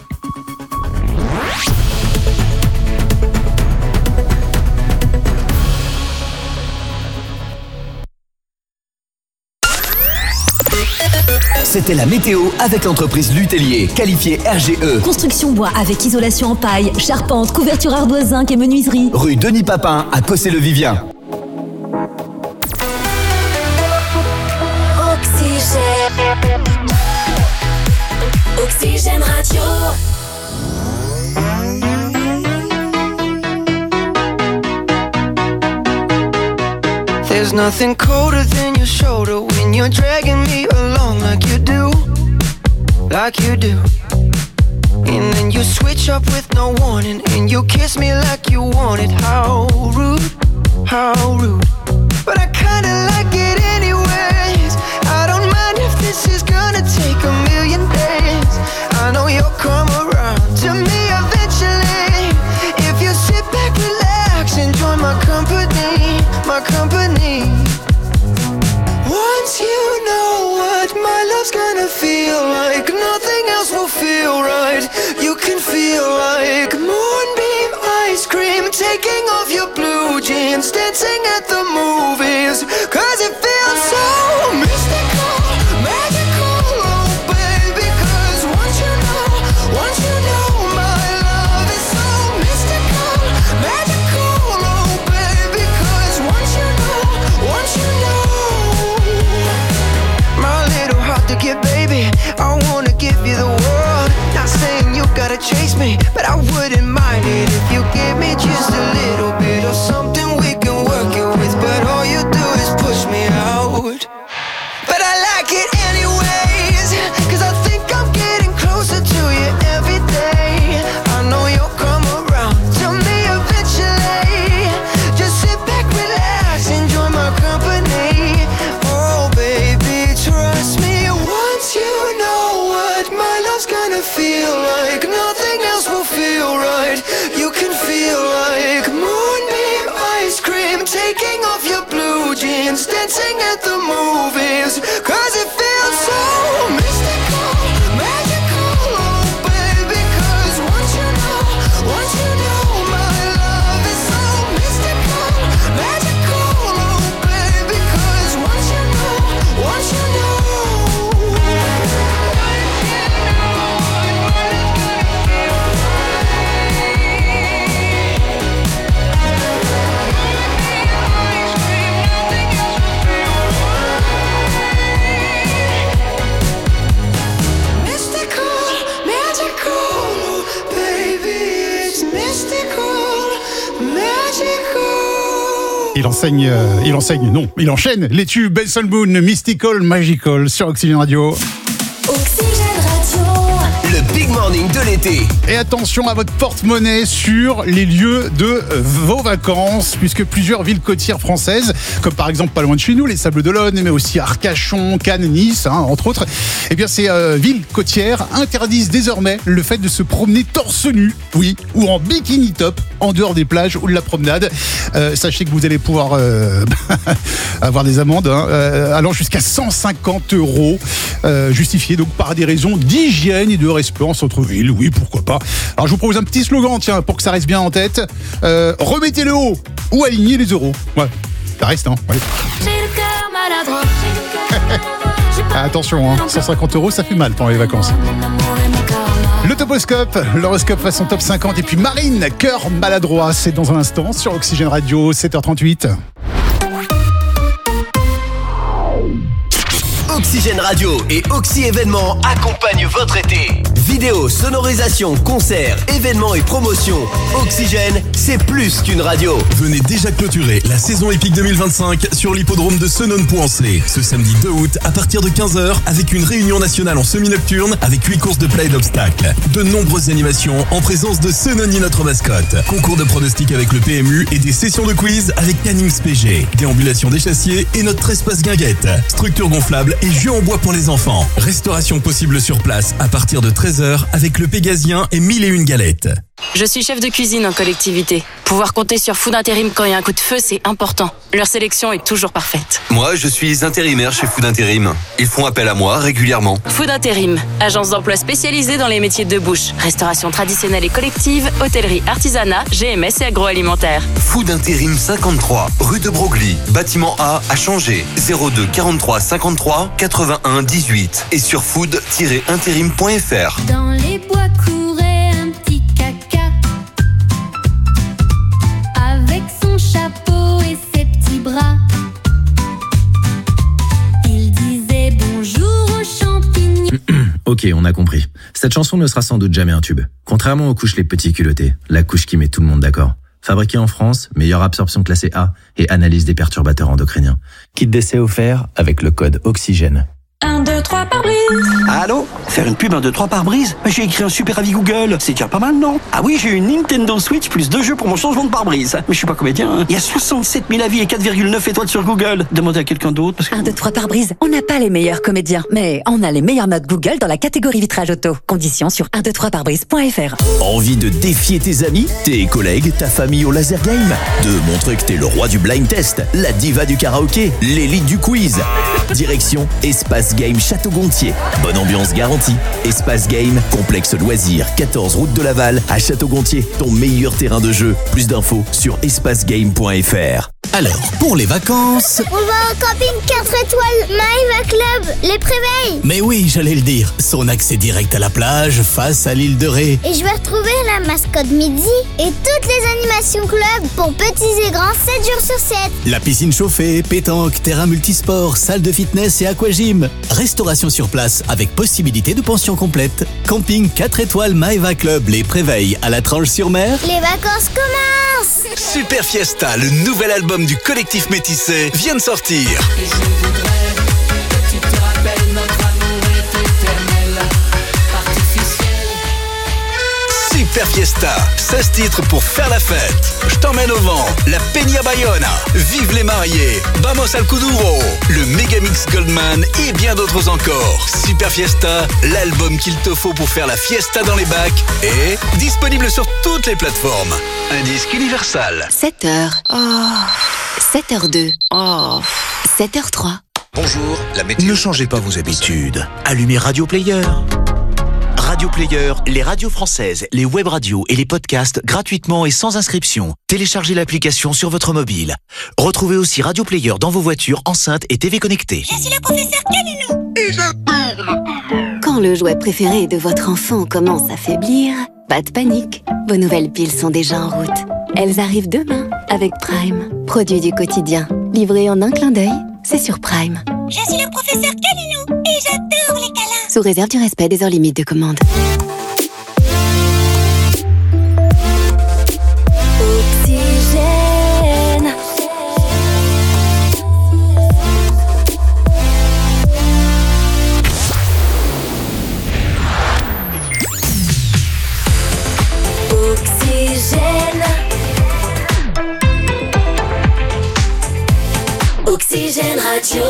C'était la météo avec l'entreprise Lutellier, qualifiée RGE. Construction bois avec isolation en paille, charpente, couverture ardoise zinc et menuiserie. Rue Denis Papin à Cossé-le-Vivien. Oxygène Radio. There's nothing colder than your shoulder when you're dragging me along like you do, And then you switch up with no warning and you kiss me like you want it. How rude, but I kinda like it anyways. I don't mind if this is gonna take a million days. I know you'll come around to me eventually. If you sit back, relax, enjoy my company. Once you know what my love's gonna feel like, nothing else will feel right. You can feel like moonbeam ice cream, taking off your blue jeans, dancing at the movies, 'cause it feels so mystical, magical, oh baby. 'Cause once you know my love is so mystical, magical, oh baby. 'Cause once you know my little heart to get, baby, I wanna give you the world. Not saying you gotta chase me, but I wouldn't mind it if you give me just a little bit of something we can work it with. But all you do is push me out. But I like it anyways, 'cause I think I'm getting closer to you every day. I know you'll come around to me eventually. dancing at the movies, 'cause it feels so mystical, magical, oh baby, 'cause once you know my love is so mystical, magical, oh baby, 'cause once you know, once you know. Il enchaîne les tubes Benson Boone, Mystical, Magical sur Oxygène Radio. Le Big Morning de l'été. Et attention à votre porte-monnaie sur les lieux de vos vacances, puisque plusieurs villes côtières françaises, comme par exemple pas loin de chez nous, les Sables d'Olonne, mais aussi Arcachon, Cannes, Nice, entre autres, eh bien ces villes côtières interdisent désormais le fait de se promener torse nu, oui, ou en bikini top, en dehors des plages ou de la promenade. Sachez que vous allez pouvoir avoir des amendes allant jusqu'à 150 €, justifiées donc par des raisons d'hygiène et de respect en centre-ville, oui, pourquoi pas. Alors je vous propose un petit slogan, tiens, pour que ça reste bien en tête. Remettez le haut ou alignez les euros. Ouais, ça reste, hein. Ouais. Attention, 150 €, ça fait mal pendant les vacances. Le Toposcope, l'horoscope façon top 50, et puis Marine, cœur maladroit, c'est dans un instant sur Oxygène Radio, 7h38. Oxygène Radio et Oxy Événements accompagnent votre été. Vidéo, sonorisation, concerts, événements et promotions. Oxygène, c'est plus qu'une radio. Venez déjà clôturer la saison épique 2025 sur l'hippodrome de Senones-Pouancé. Ce samedi 2 août à partir de 15h avec une réunion nationale en semi-nocturne avec 8 courses de play et d'obstacles. De nombreuses animations en présence de Senoni, notre mascotte. Concours de pronostics avec le PMU et des sessions de quiz avec Canims PG. Déambulation des chassiers et notre espace guinguette. Structure gonflable et jeux en bois pour les enfants. Restauration possible sur place à partir de 13h avec le Pégasien et 1001 galettes. Je suis chef de cuisine en collectivité. Pouvoir compter sur Food Intérim quand il y a un coup de feu, c'est important. Leur sélection est toujours parfaite. Moi, je suis intérimaire chez Food Intérim. Ils font appel à moi régulièrement. Food Intérim, agence d'emploi spécialisée dans les métiers de bouche, restauration traditionnelle et collective, hôtellerie, artisanat, GMS et agroalimentaire. Food Intérim 53, rue de Broglie, bâtiment A à Changé, 02 43 53 81 18 et sur food-intérim.fr. Dans les bois courait un petit caca avec son chapeau et ses petits bras. Il disait bonjour aux champignons. Ok, on a compris. Cette chanson ne sera sans doute jamais un tube. Contrairement aux couches les petits culottés, la couche qui met tout le monde d'accord. Fabriquée en France, meilleure absorption classée A et analyse des perturbateurs endocriniens. Kit d'essai offert avec le code Oxygène. 1, 2, 3 par brise. Allô? Faire une pub 1, 2, 3 par brise? J'ai écrit un super avis Google. C'est déjà pas mal, non? Ah oui, j'ai eu une Nintendo Switch plus 2 jeux pour mon changement de pare-brise. Mais je suis pas comédien, hein. Il y a 67 000 avis et 4,9 étoiles sur Google. Demandez à quelqu'un d'autre parce que... 1, 2, 3 par brise. On n'a pas les meilleurs comédiens, mais on a les meilleures notes Google dans la catégorie vitrage auto. Conditions sur 123parbrise.fr. Envie de défier tes amis, tes collègues, ta famille au laser game? De montrer que t'es le roi du blind test, la diva du karaoké, l'élite du quiz? Direction Espace Game Château-Gontier. Bonne ambiance garantie. Espace Game, complexe loisir, 14 route de Laval à Château-Gontier. Ton meilleur terrain de jeu. Plus d'infos sur espacegame.fr. Alors, pour les vacances... On va au camping 4 étoiles Maïva Club, les Préveilles. Mais oui, j'allais le dire. Son accès direct à la plage, face à l'île de Ré. Et je vais retrouver la mascotte Midi et toutes les animations club pour petits et grands 7 jours sur 7. La piscine chauffée, pétanque, terrain multisport, salle de fitness et aquagym. Restauration sur place avec possibilité de pension complète. Camping 4 étoiles Maïva Club, les Préveilles à la Tranche-sur-Mer. Les vacances commencent. Super Fiesta, le nouvel album du collectif Métissé, vient de sortir. Et je voudrais que tu te rappelles, notre amour est éternel, artificiel. Super Fiesta, 16 titres pour faire la fête. Je t'emmène au vent, la Peña Bayona, Vive les mariés, Vamos al Kuduro, le Megamix Goldman et bien d'autres encore. Super Fiesta, l'album qu'il te faut pour faire la fiesta dans les bacs est disponible sur toutes les plateformes. Un disque Universal. 7h. Oh, 7h02. Oh. 7h03. Bonjour, la météo. Ne changez pas vos habitudes. Allumez Radio Player. Radio Player, les radios françaises, les web radios et les podcasts gratuitement et sans inscription. Téléchargez l'application sur votre mobile. Retrouvez aussi Radio Player dans vos voitures, enceintes et TV connectées. Je suis le professeur Camilo et j'adore. Quand le jouet préféré de votre enfant commence à faiblir, pas de panique. Vos nouvelles piles sont déjà en route. Elles arrivent demain avec Prime. Produit du quotidien. Livré en un clin d'œil, c'est sur Prime. Je suis le professeur Camilo et j'adore les câlins. Sous réserve du respect des heures limites de commande. Oxygène. Oxygène. Oxygène Radio.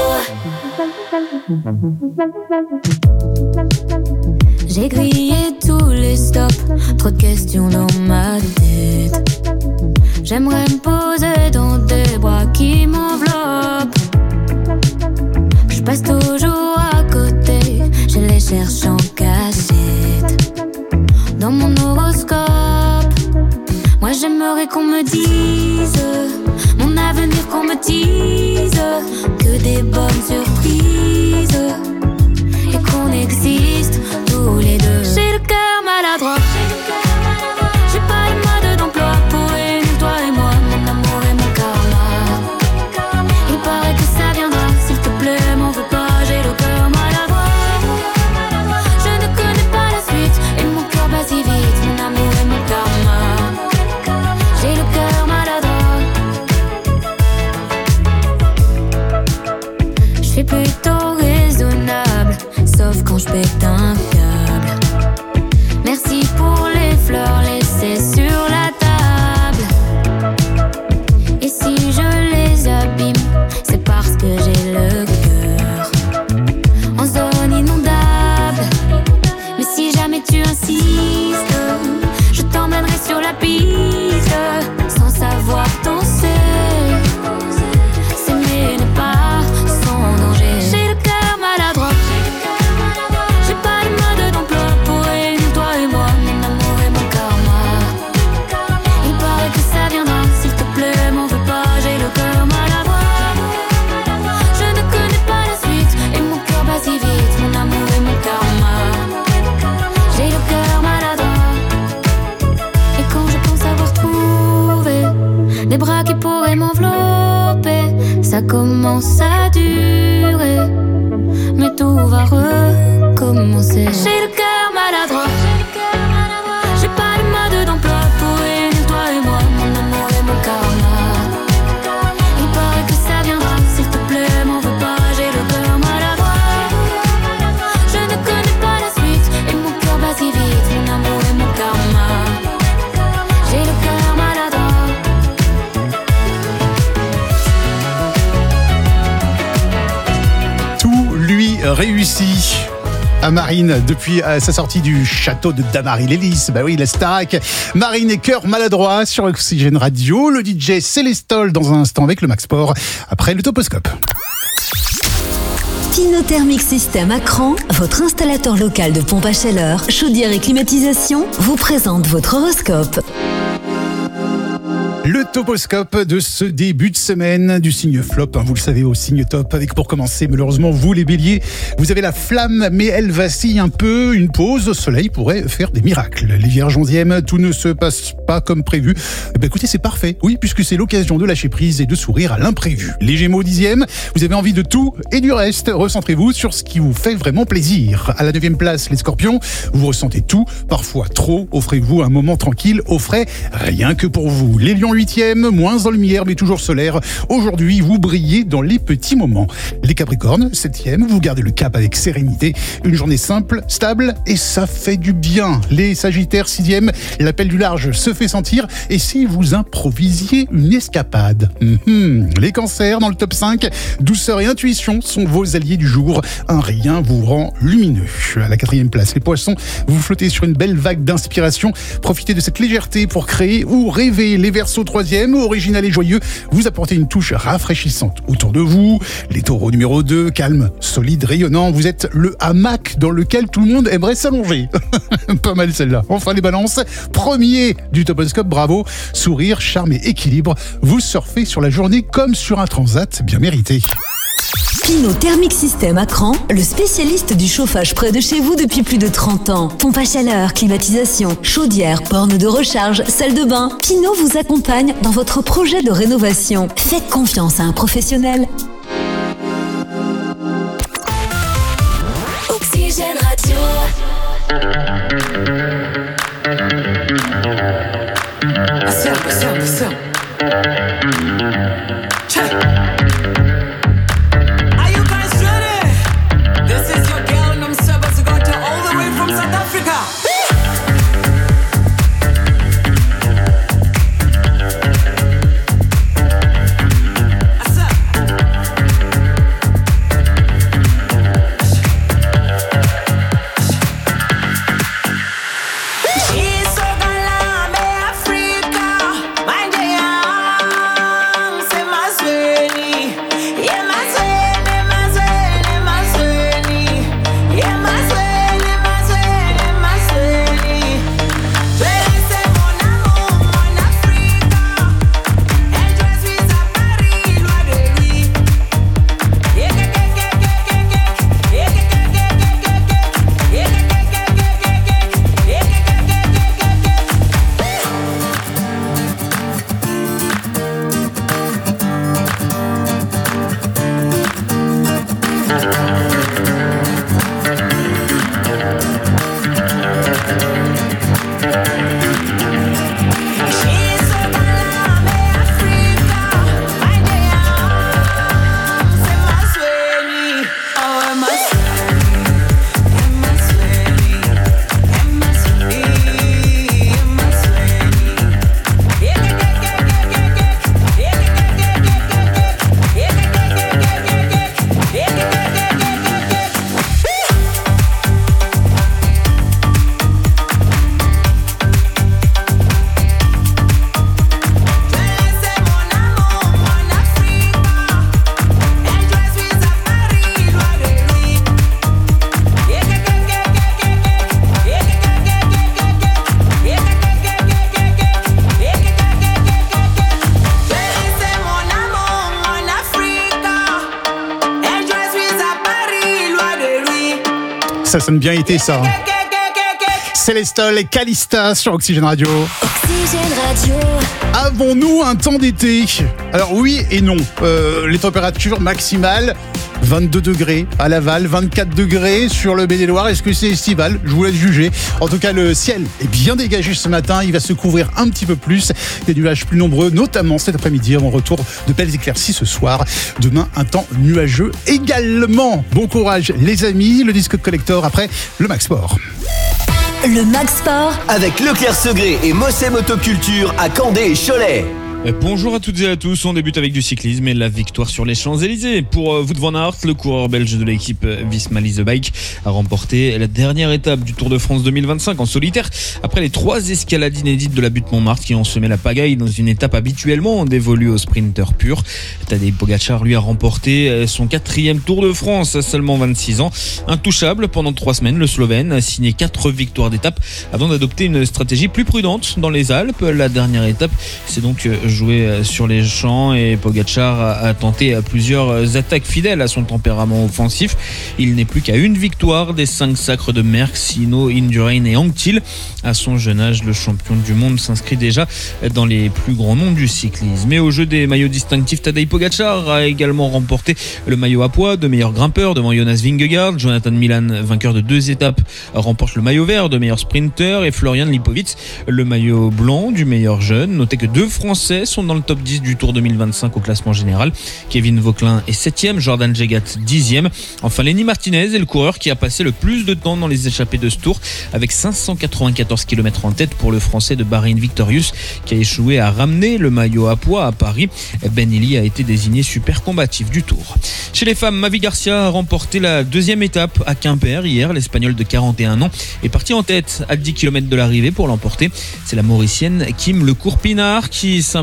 J'ai grillé tous les stops, trop de questions dans ma tête. J'aimerais me poser dans des bras qui m'enveloppent. Je passe toujours à côté, je les cherche en cachette. Dans mon horoscope, moi j'aimerais qu'on me dise mon avenir, qu'on me dise que des bonnes surprises et qu'on existe tous les deux. J'ai le cœur maladroit, j'ai pas le mode d'emploi pour réunir toi et moi, mon amour et mon karma. Il paraît que ça viendra, s'il te plaît, m'en veux pas, j'ai le cœur maladroit. Je ne connais pas la suite et mon cœur bat si vite, mon amour et mon karma. J'ai le cœur maladroit. Je suis plutôt raisonnable, sauf quand je pète un câble. Merci pour les fleurs laissées sur la table. Et si je les abîme, c'est parce que j'ai le cœur en zone inondable. Mais si jamais tu insistes, je t'emmènerai sur la piste, sans savoir danser. S'aimer n'est pas sans danger. J'ai le cœur maladroit, j'ai pas le mode d'emploi pour réunir toi et moi, mon amour et mon karma. Il paraît que ça viendra, s'il te plaît, m'en veux pas, j'ai le cœur maladroit. Je ne connais pas la suite et mon cœur bat si vite, mon amour et mon karma. J'ai le cœur maladroit. Et quand je pense avoir trouvé des bras qui pourraient m'envelopper, ça commence à durer, mais tout va recommencer. J'ai le cœur maladroit, j'ai pas le mode d'emploi pour réunir toi et moi, mon amour et mon karma. Il paraît que ça viendra, s'il te plaît, m'en veux pas, j'ai le cœur maladroit. Je ne connais pas la suite et mon cœur bat si vite, mon amour et mon karma. J'ai le cœur maladroit. Tout lui réussit à Marine depuis sa sortie du château de Damary-Lélis. Bah oui, la Starac. Marine et cœur maladroit sur Oxygène Radio. Le DJ Célestol dans un instant avec le Max Sport après le Toposcope. Thermic System à Cran, votre installateur local de pompe à chaleur, chaudière et climatisation, vous présente votre horoscope. Le Toposcope de ce début de semaine du signe flop, vous le savez, au signe top, avec pour commencer, malheureusement, vous les béliers, vous avez la flamme, mais elle vacille un peu, une pause au soleil pourrait faire des miracles. Les vierges 11e, tout ne se passe pas comme prévu. Écoutez, c'est parfait, oui, puisque c'est l'occasion de lâcher prise et de sourire à l'imprévu. Les gémeaux 10e, vous avez envie de tout et du reste, recentrez-vous sur ce qui vous fait vraiment plaisir. À la 9e place, les scorpions, vous ressentez tout, parfois trop, offrez-vous un moment tranquille, au frais, rien que pour vous. Les lions 8e, moins en lumière mais toujours solaire. Aujourd'hui, vous brillez dans les petits moments. Les Capricornes, 7e, vous gardez le cap avec sérénité. Une journée simple, stable et ça fait du bien. Les Sagittaires, 6e, l'appel du large se fait sentir. Et si vous improvisiez une escapade? Les Cancers, dans le top 5, douceur et intuition sont vos alliés du jour. Un rien vous rend lumineux. À la 4e place, les Poissons, vous flottez sur une belle vague d'inspiration. Profitez de cette légèreté pour créer ou rêver. Les Verseaux, au 3e, original et joyeux, vous apportez une touche rafraîchissante autour de vous. Les taureaux numéro 2, calme, solide, rayonnant, vous êtes le hamac dans lequel tout le monde aimerait s'allonger. Pas mal celle-là. Enfin les balances, premier du Toposcope, bravo, sourire, charme et équilibre, vous surfez sur la journée comme sur un transat bien mérité. Pinot Thermic System à Cran, le spécialiste du chauffage près de chez vous depuis plus de 30 ans. Pompe à chaleur, climatisation, chaudière, borne de recharge, salle de bain. Pinot vous accompagne dans votre projet de rénovation. Faites confiance à un professionnel. Oxygène Radio. Are you guys ready? This is your girl, and I'm supposed to go to all the way from South Africa. Ça sonne bien été ça. Célestol et Calista sur Oxygène Radio. Oxygène Radio. Avons-nous un temps d'été? Alors oui et non. Les températures maximales, 22 degrés à Laval, 24 degrés sur le Maine-et-Loire. Est-ce que c'est estival? Je vous laisse juger. En tout cas, le ciel est bien dégagé ce matin. Il va se couvrir un petit peu plus. Des nuages plus nombreux, notamment cet après-midi, avant retour de belles éclaircies ce soir. Demain, un temps nuageux également. Bon courage, les amis. Le disque collector après le Max Sport. Le Max Sport Avec Leclerc Segré et Mossem Autoculture à Candé et Cholet. Bonjour à toutes et à tous, on débute avec du cyclisme et la victoire sur les Champs-Élysées. Pour Wout van Aert, le coureur belge de l'équipe Visma Lease Bike a remporté la dernière étape du Tour de France 2025 en solitaire après les 3 escalades inédites de la butte Montmartre qui ont semé la pagaille dans une étape habituellement dévolue aux sprinteurs purs. Tadej Pogačar lui a remporté son 4e Tour de France à seulement 26 ans. Intouchable pendant 3 semaines, le Slovène a signé 4 victoires d'étape avant d'adopter une stratégie plus prudente dans les Alpes. La dernière étape, c'est donc joué sur les champs et Pogačar a tenté plusieurs attaques fidèles à son tempérament offensif. Il n'est plus qu'à une victoire des 5 sacres de Merckx, Hinault, Indurain et Anquetil. À son jeune âge, le champion du monde s'inscrit déjà dans les plus grands noms du cyclisme. Mais au jeu des maillots distinctifs, Tadej Pogačar a également remporté le maillot à poids de meilleur grimpeur devant Jonas Vingegaard. Jonathan Milan, vainqueur de 2 étapes, remporte le maillot vert de meilleur sprinter et Florian Lipowitz le maillot blanc du meilleur jeune. Notez que 2 Français sont dans le top 10 du Tour 2025 au classement général. Kevin Vauquelin est 7e, Jordan Jegat 10e. Enfin, Lenny Martinez est le coureur qui a passé le plus de temps dans les échappées de ce Tour avec 594 km en tête pour le Français de Bahreïn Victorious qui a échoué à ramener le maillot à poids à Paris. Ben Illy a été désigné super combatif du Tour. Chez les femmes, Mavi Garcia a remporté la 2e étape à Quimper hier. L'Espagnole de 41 ans est partie en tête à 10 km de l'arrivée pour l'emporter. C'est la Mauricienne Kim Le Courpinard qui s'impose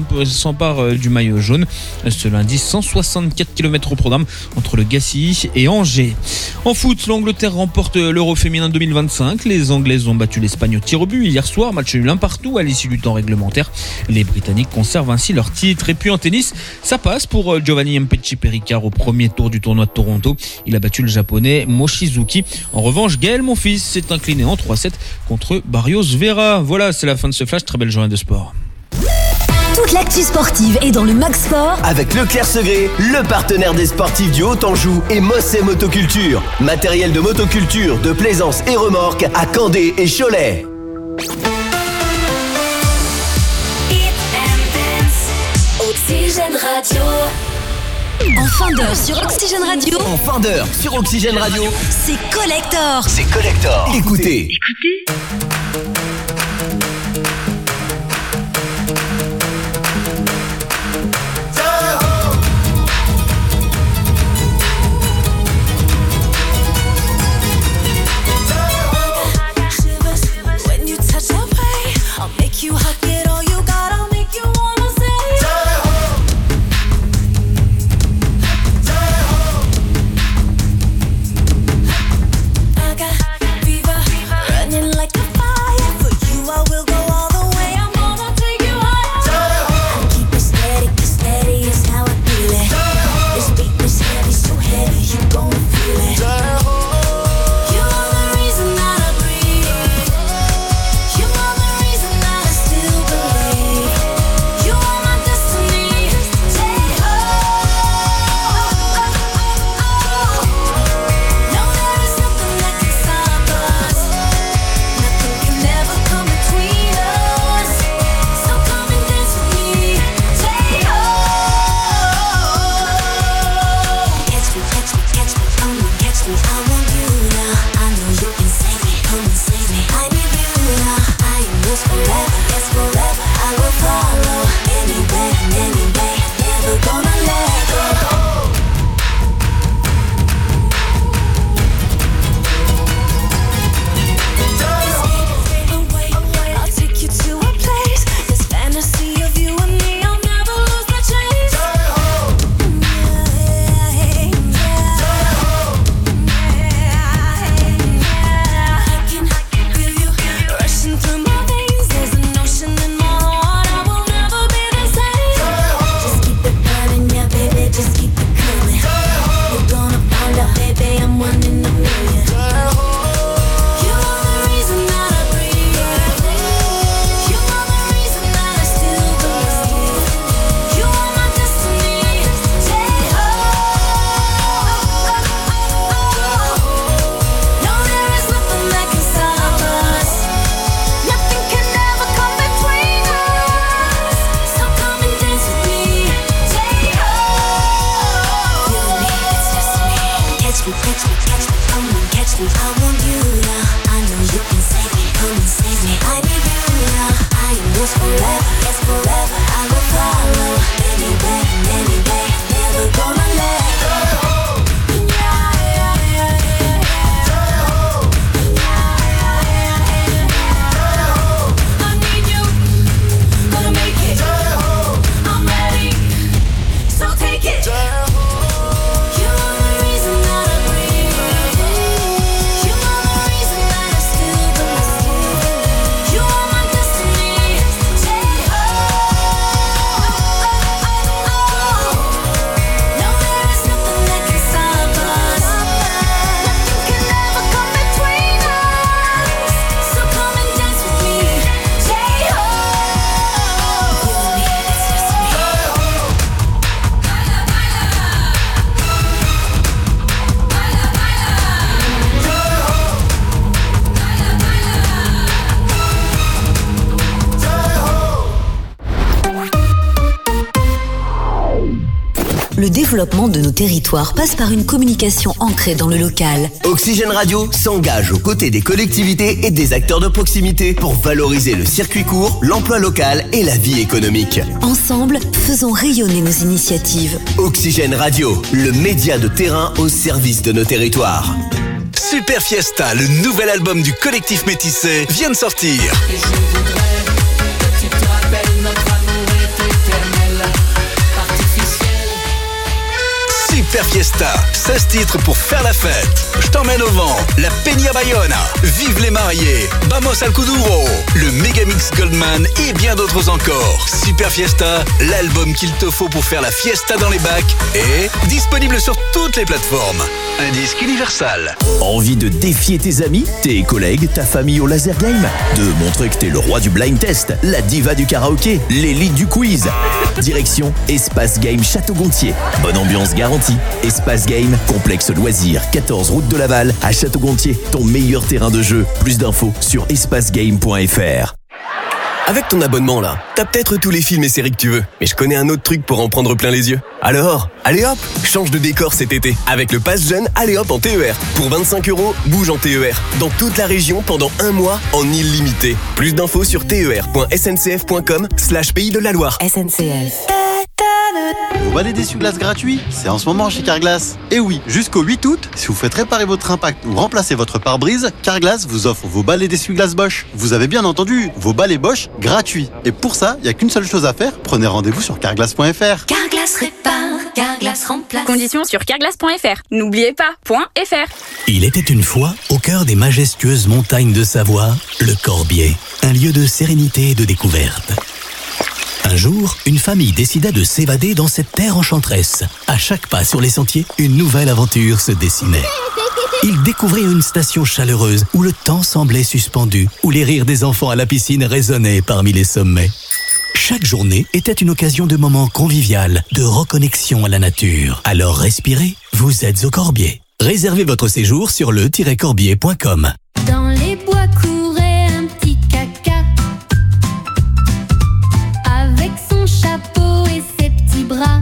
s'empare du maillot jaune. Ce lundi, 164 km au programme entre le Gacilly et Angers. En foot, l'Angleterre remporte l'Euro féminin 2025. Les Anglaises ont battu l'Espagne au tir au but hier soir. Match nul 1 partout à l'issue du temps réglementaire. Les Britanniques conservent ainsi leur titre. Et puis en tennis, ça passe pour Giovanni Mpetshi-Perricard au premier tour du tournoi de Toronto. Il a battu le japonais Mochizuki. En revanche, Gaël Monfils s'est incliné en 3-7 contre Barrios Vera. Voilà, c'est la fin de ce flash. Très belle journée de sport. Toute l'actu sportive est dans le Mag Sport Avec Leclerc Segré, le partenaire des sportifs du Haut-Anjou et Mossé Motoculture. Matériel de motoculture, de plaisance et remorque à Candé et Cholet. Oxygène Radio. En fin d'heure sur Oxygène Radio. En fin d'heure sur Oxygène Radio. C'est Collector. C'est Collector. Écoutez. Le développement de nos territoires passe par une communication ancrée dans le local. Oxygène Radio s'engage aux côtés des collectivités et des acteurs de proximité pour valoriser le circuit court, l'emploi local et la vie économique. Ensemble, faisons rayonner nos initiatives. Oxygène Radio, le média de terrain au service de nos territoires. Super Fiesta, le nouvel album du collectif Métissé, vient de sortir. Et je voudrais que tu te rappelles notre amour est éternel. Super Fiesta. 16 titres pour faire la fête. Je t'emmène au vent. La Peña Bayona. Vive les mariés. Vamos al Kuduro. Le Megamix Goldman et bien d'autres encore. Super Fiesta, l'album qu'il te faut pour faire la fiesta dans les bacs est disponible sur toutes les plateformes. Un disque Universal. Envie de défier tes amis, tes collègues, ta famille au laser game? De montrer que t'es le roi du blind test, la diva du karaoké, l'élite du quiz? Direction Espace Game Château-Gontier. Bonne ambiance garantie. Espace Game, complexe loisir, 14 route de Laval, à Château-Gontier, ton meilleur terrain de jeu. Plus d'infos sur espacegame.fr. Avec ton abonnement là, t'as peut-être tous les films et séries que tu veux, mais je connais un autre truc pour en prendre plein les yeux. Alors, allez hop, change de décor cet été. Avec le Pass Jeune, allez hop en TER. Pour 25 €, bouge en TER. Dans toute la région pendant un mois en illimité. Plus d'infos sur ter.sncf.com/Pays de la Loire. SNCF. Vos balais d'essuie-glace gratuits, c'est en ce moment chez Carglass. Et oui, jusqu'au 8 août, si vous faites réparer votre impact ou remplacer votre pare-brise, Carglass vous offre vos balais d'essuie-glace Bosch. Vous avez bien entendu, vos balais Bosch gratuits. Et pour ça, il n'y a qu'une seule chose à faire, prenez rendez-vous sur carglass.fr. Carglass répare, Carglass remplace. Conditions sur carglass.fr. N'oubliez pas, .fr. Il était une fois, au cœur des majestueuses montagnes de Savoie, le Corbier, un lieu de sérénité et de découverte. Un jour, une famille décida de s'évader dans cette terre enchanteresse. À chaque pas sur les sentiers, une nouvelle aventure se dessinait. Ils découvrirent une station chaleureuse où le temps semblait suspendu, où les rires des enfants à la piscine résonnaient parmi les sommets. Chaque journée était une occasion de moments convivial, de reconnexion à la nature. Alors respirez, vous êtes au Corbier. Réservez votre séjour sur le-corbier.com. Dans les bois courait un petit caca, avec son chapeau et ses petits bras.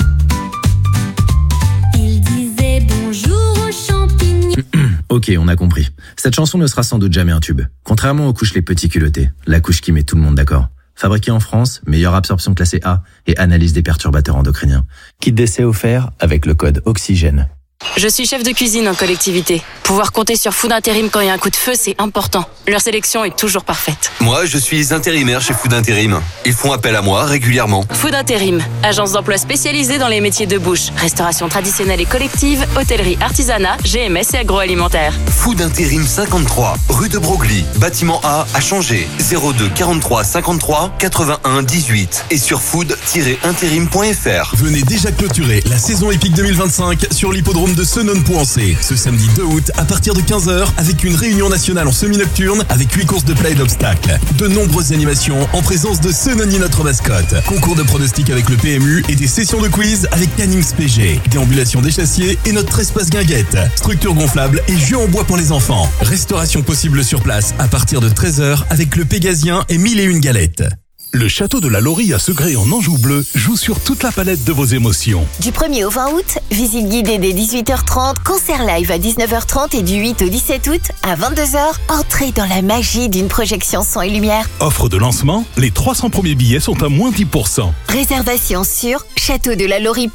Il disait bonjour aux champignons. Ok, on a compris. Cette chanson ne sera sans doute jamais un tube. Contrairement aux couches les petits culottés, la couche qui met tout le monde d'accord. Fabriquée en France, meilleure absorption classée A et analyse des perturbateurs endocriniens. Kit d'essai offert avec le code Oxygène. Je suis chef de cuisine en collectivité. Pouvoir compter sur Food Intérim quand il y a un coup de feu, c'est important. Leur sélection est toujours parfaite. Moi, je suis intérimaire chez Food Intérim. Ils font appel à moi régulièrement. Food Intérim, agence d'emploi spécialisée dans les métiers de bouche, restauration traditionnelle et collective, hôtellerie, artisanat, GMS et agroalimentaire. Food Intérim 53, rue de Broglie, bâtiment A à Changé, 02 43 53 81 18 et sur food-intérim.fr. Venez déjà clôturer la saison épique 2025 sur l'hippodrome de Senones-Poncé. Ce samedi 2 août à partir de 15h avec une réunion nationale en semi-nocturne avec 8 courses de play d'obstacles. De nombreuses animations en présence de Senoni notre mascotte. Concours de pronostics avec le PMU et des sessions de quiz avec Cannings PG. Déambulation des chassiers et notre espace guinguette. Structure gonflable et jeux en bois pour les enfants. Restauration possible sur place à partir de 13h avec le Pégasien et 1001 galettes. Le château de la Laurie à Segré en Anjou Bleu joue sur toute la palette de vos émotions. Du 1er au 20 août, visite guidée dès 18h30, concert live à 19h30 et du 8 au 17 août à 22h, entrez dans la magie d'une projection son et lumière. Offre de lancement, les 300 premiers billets sont à moins 10%. Réservation sur châteaudelalaurie.fr.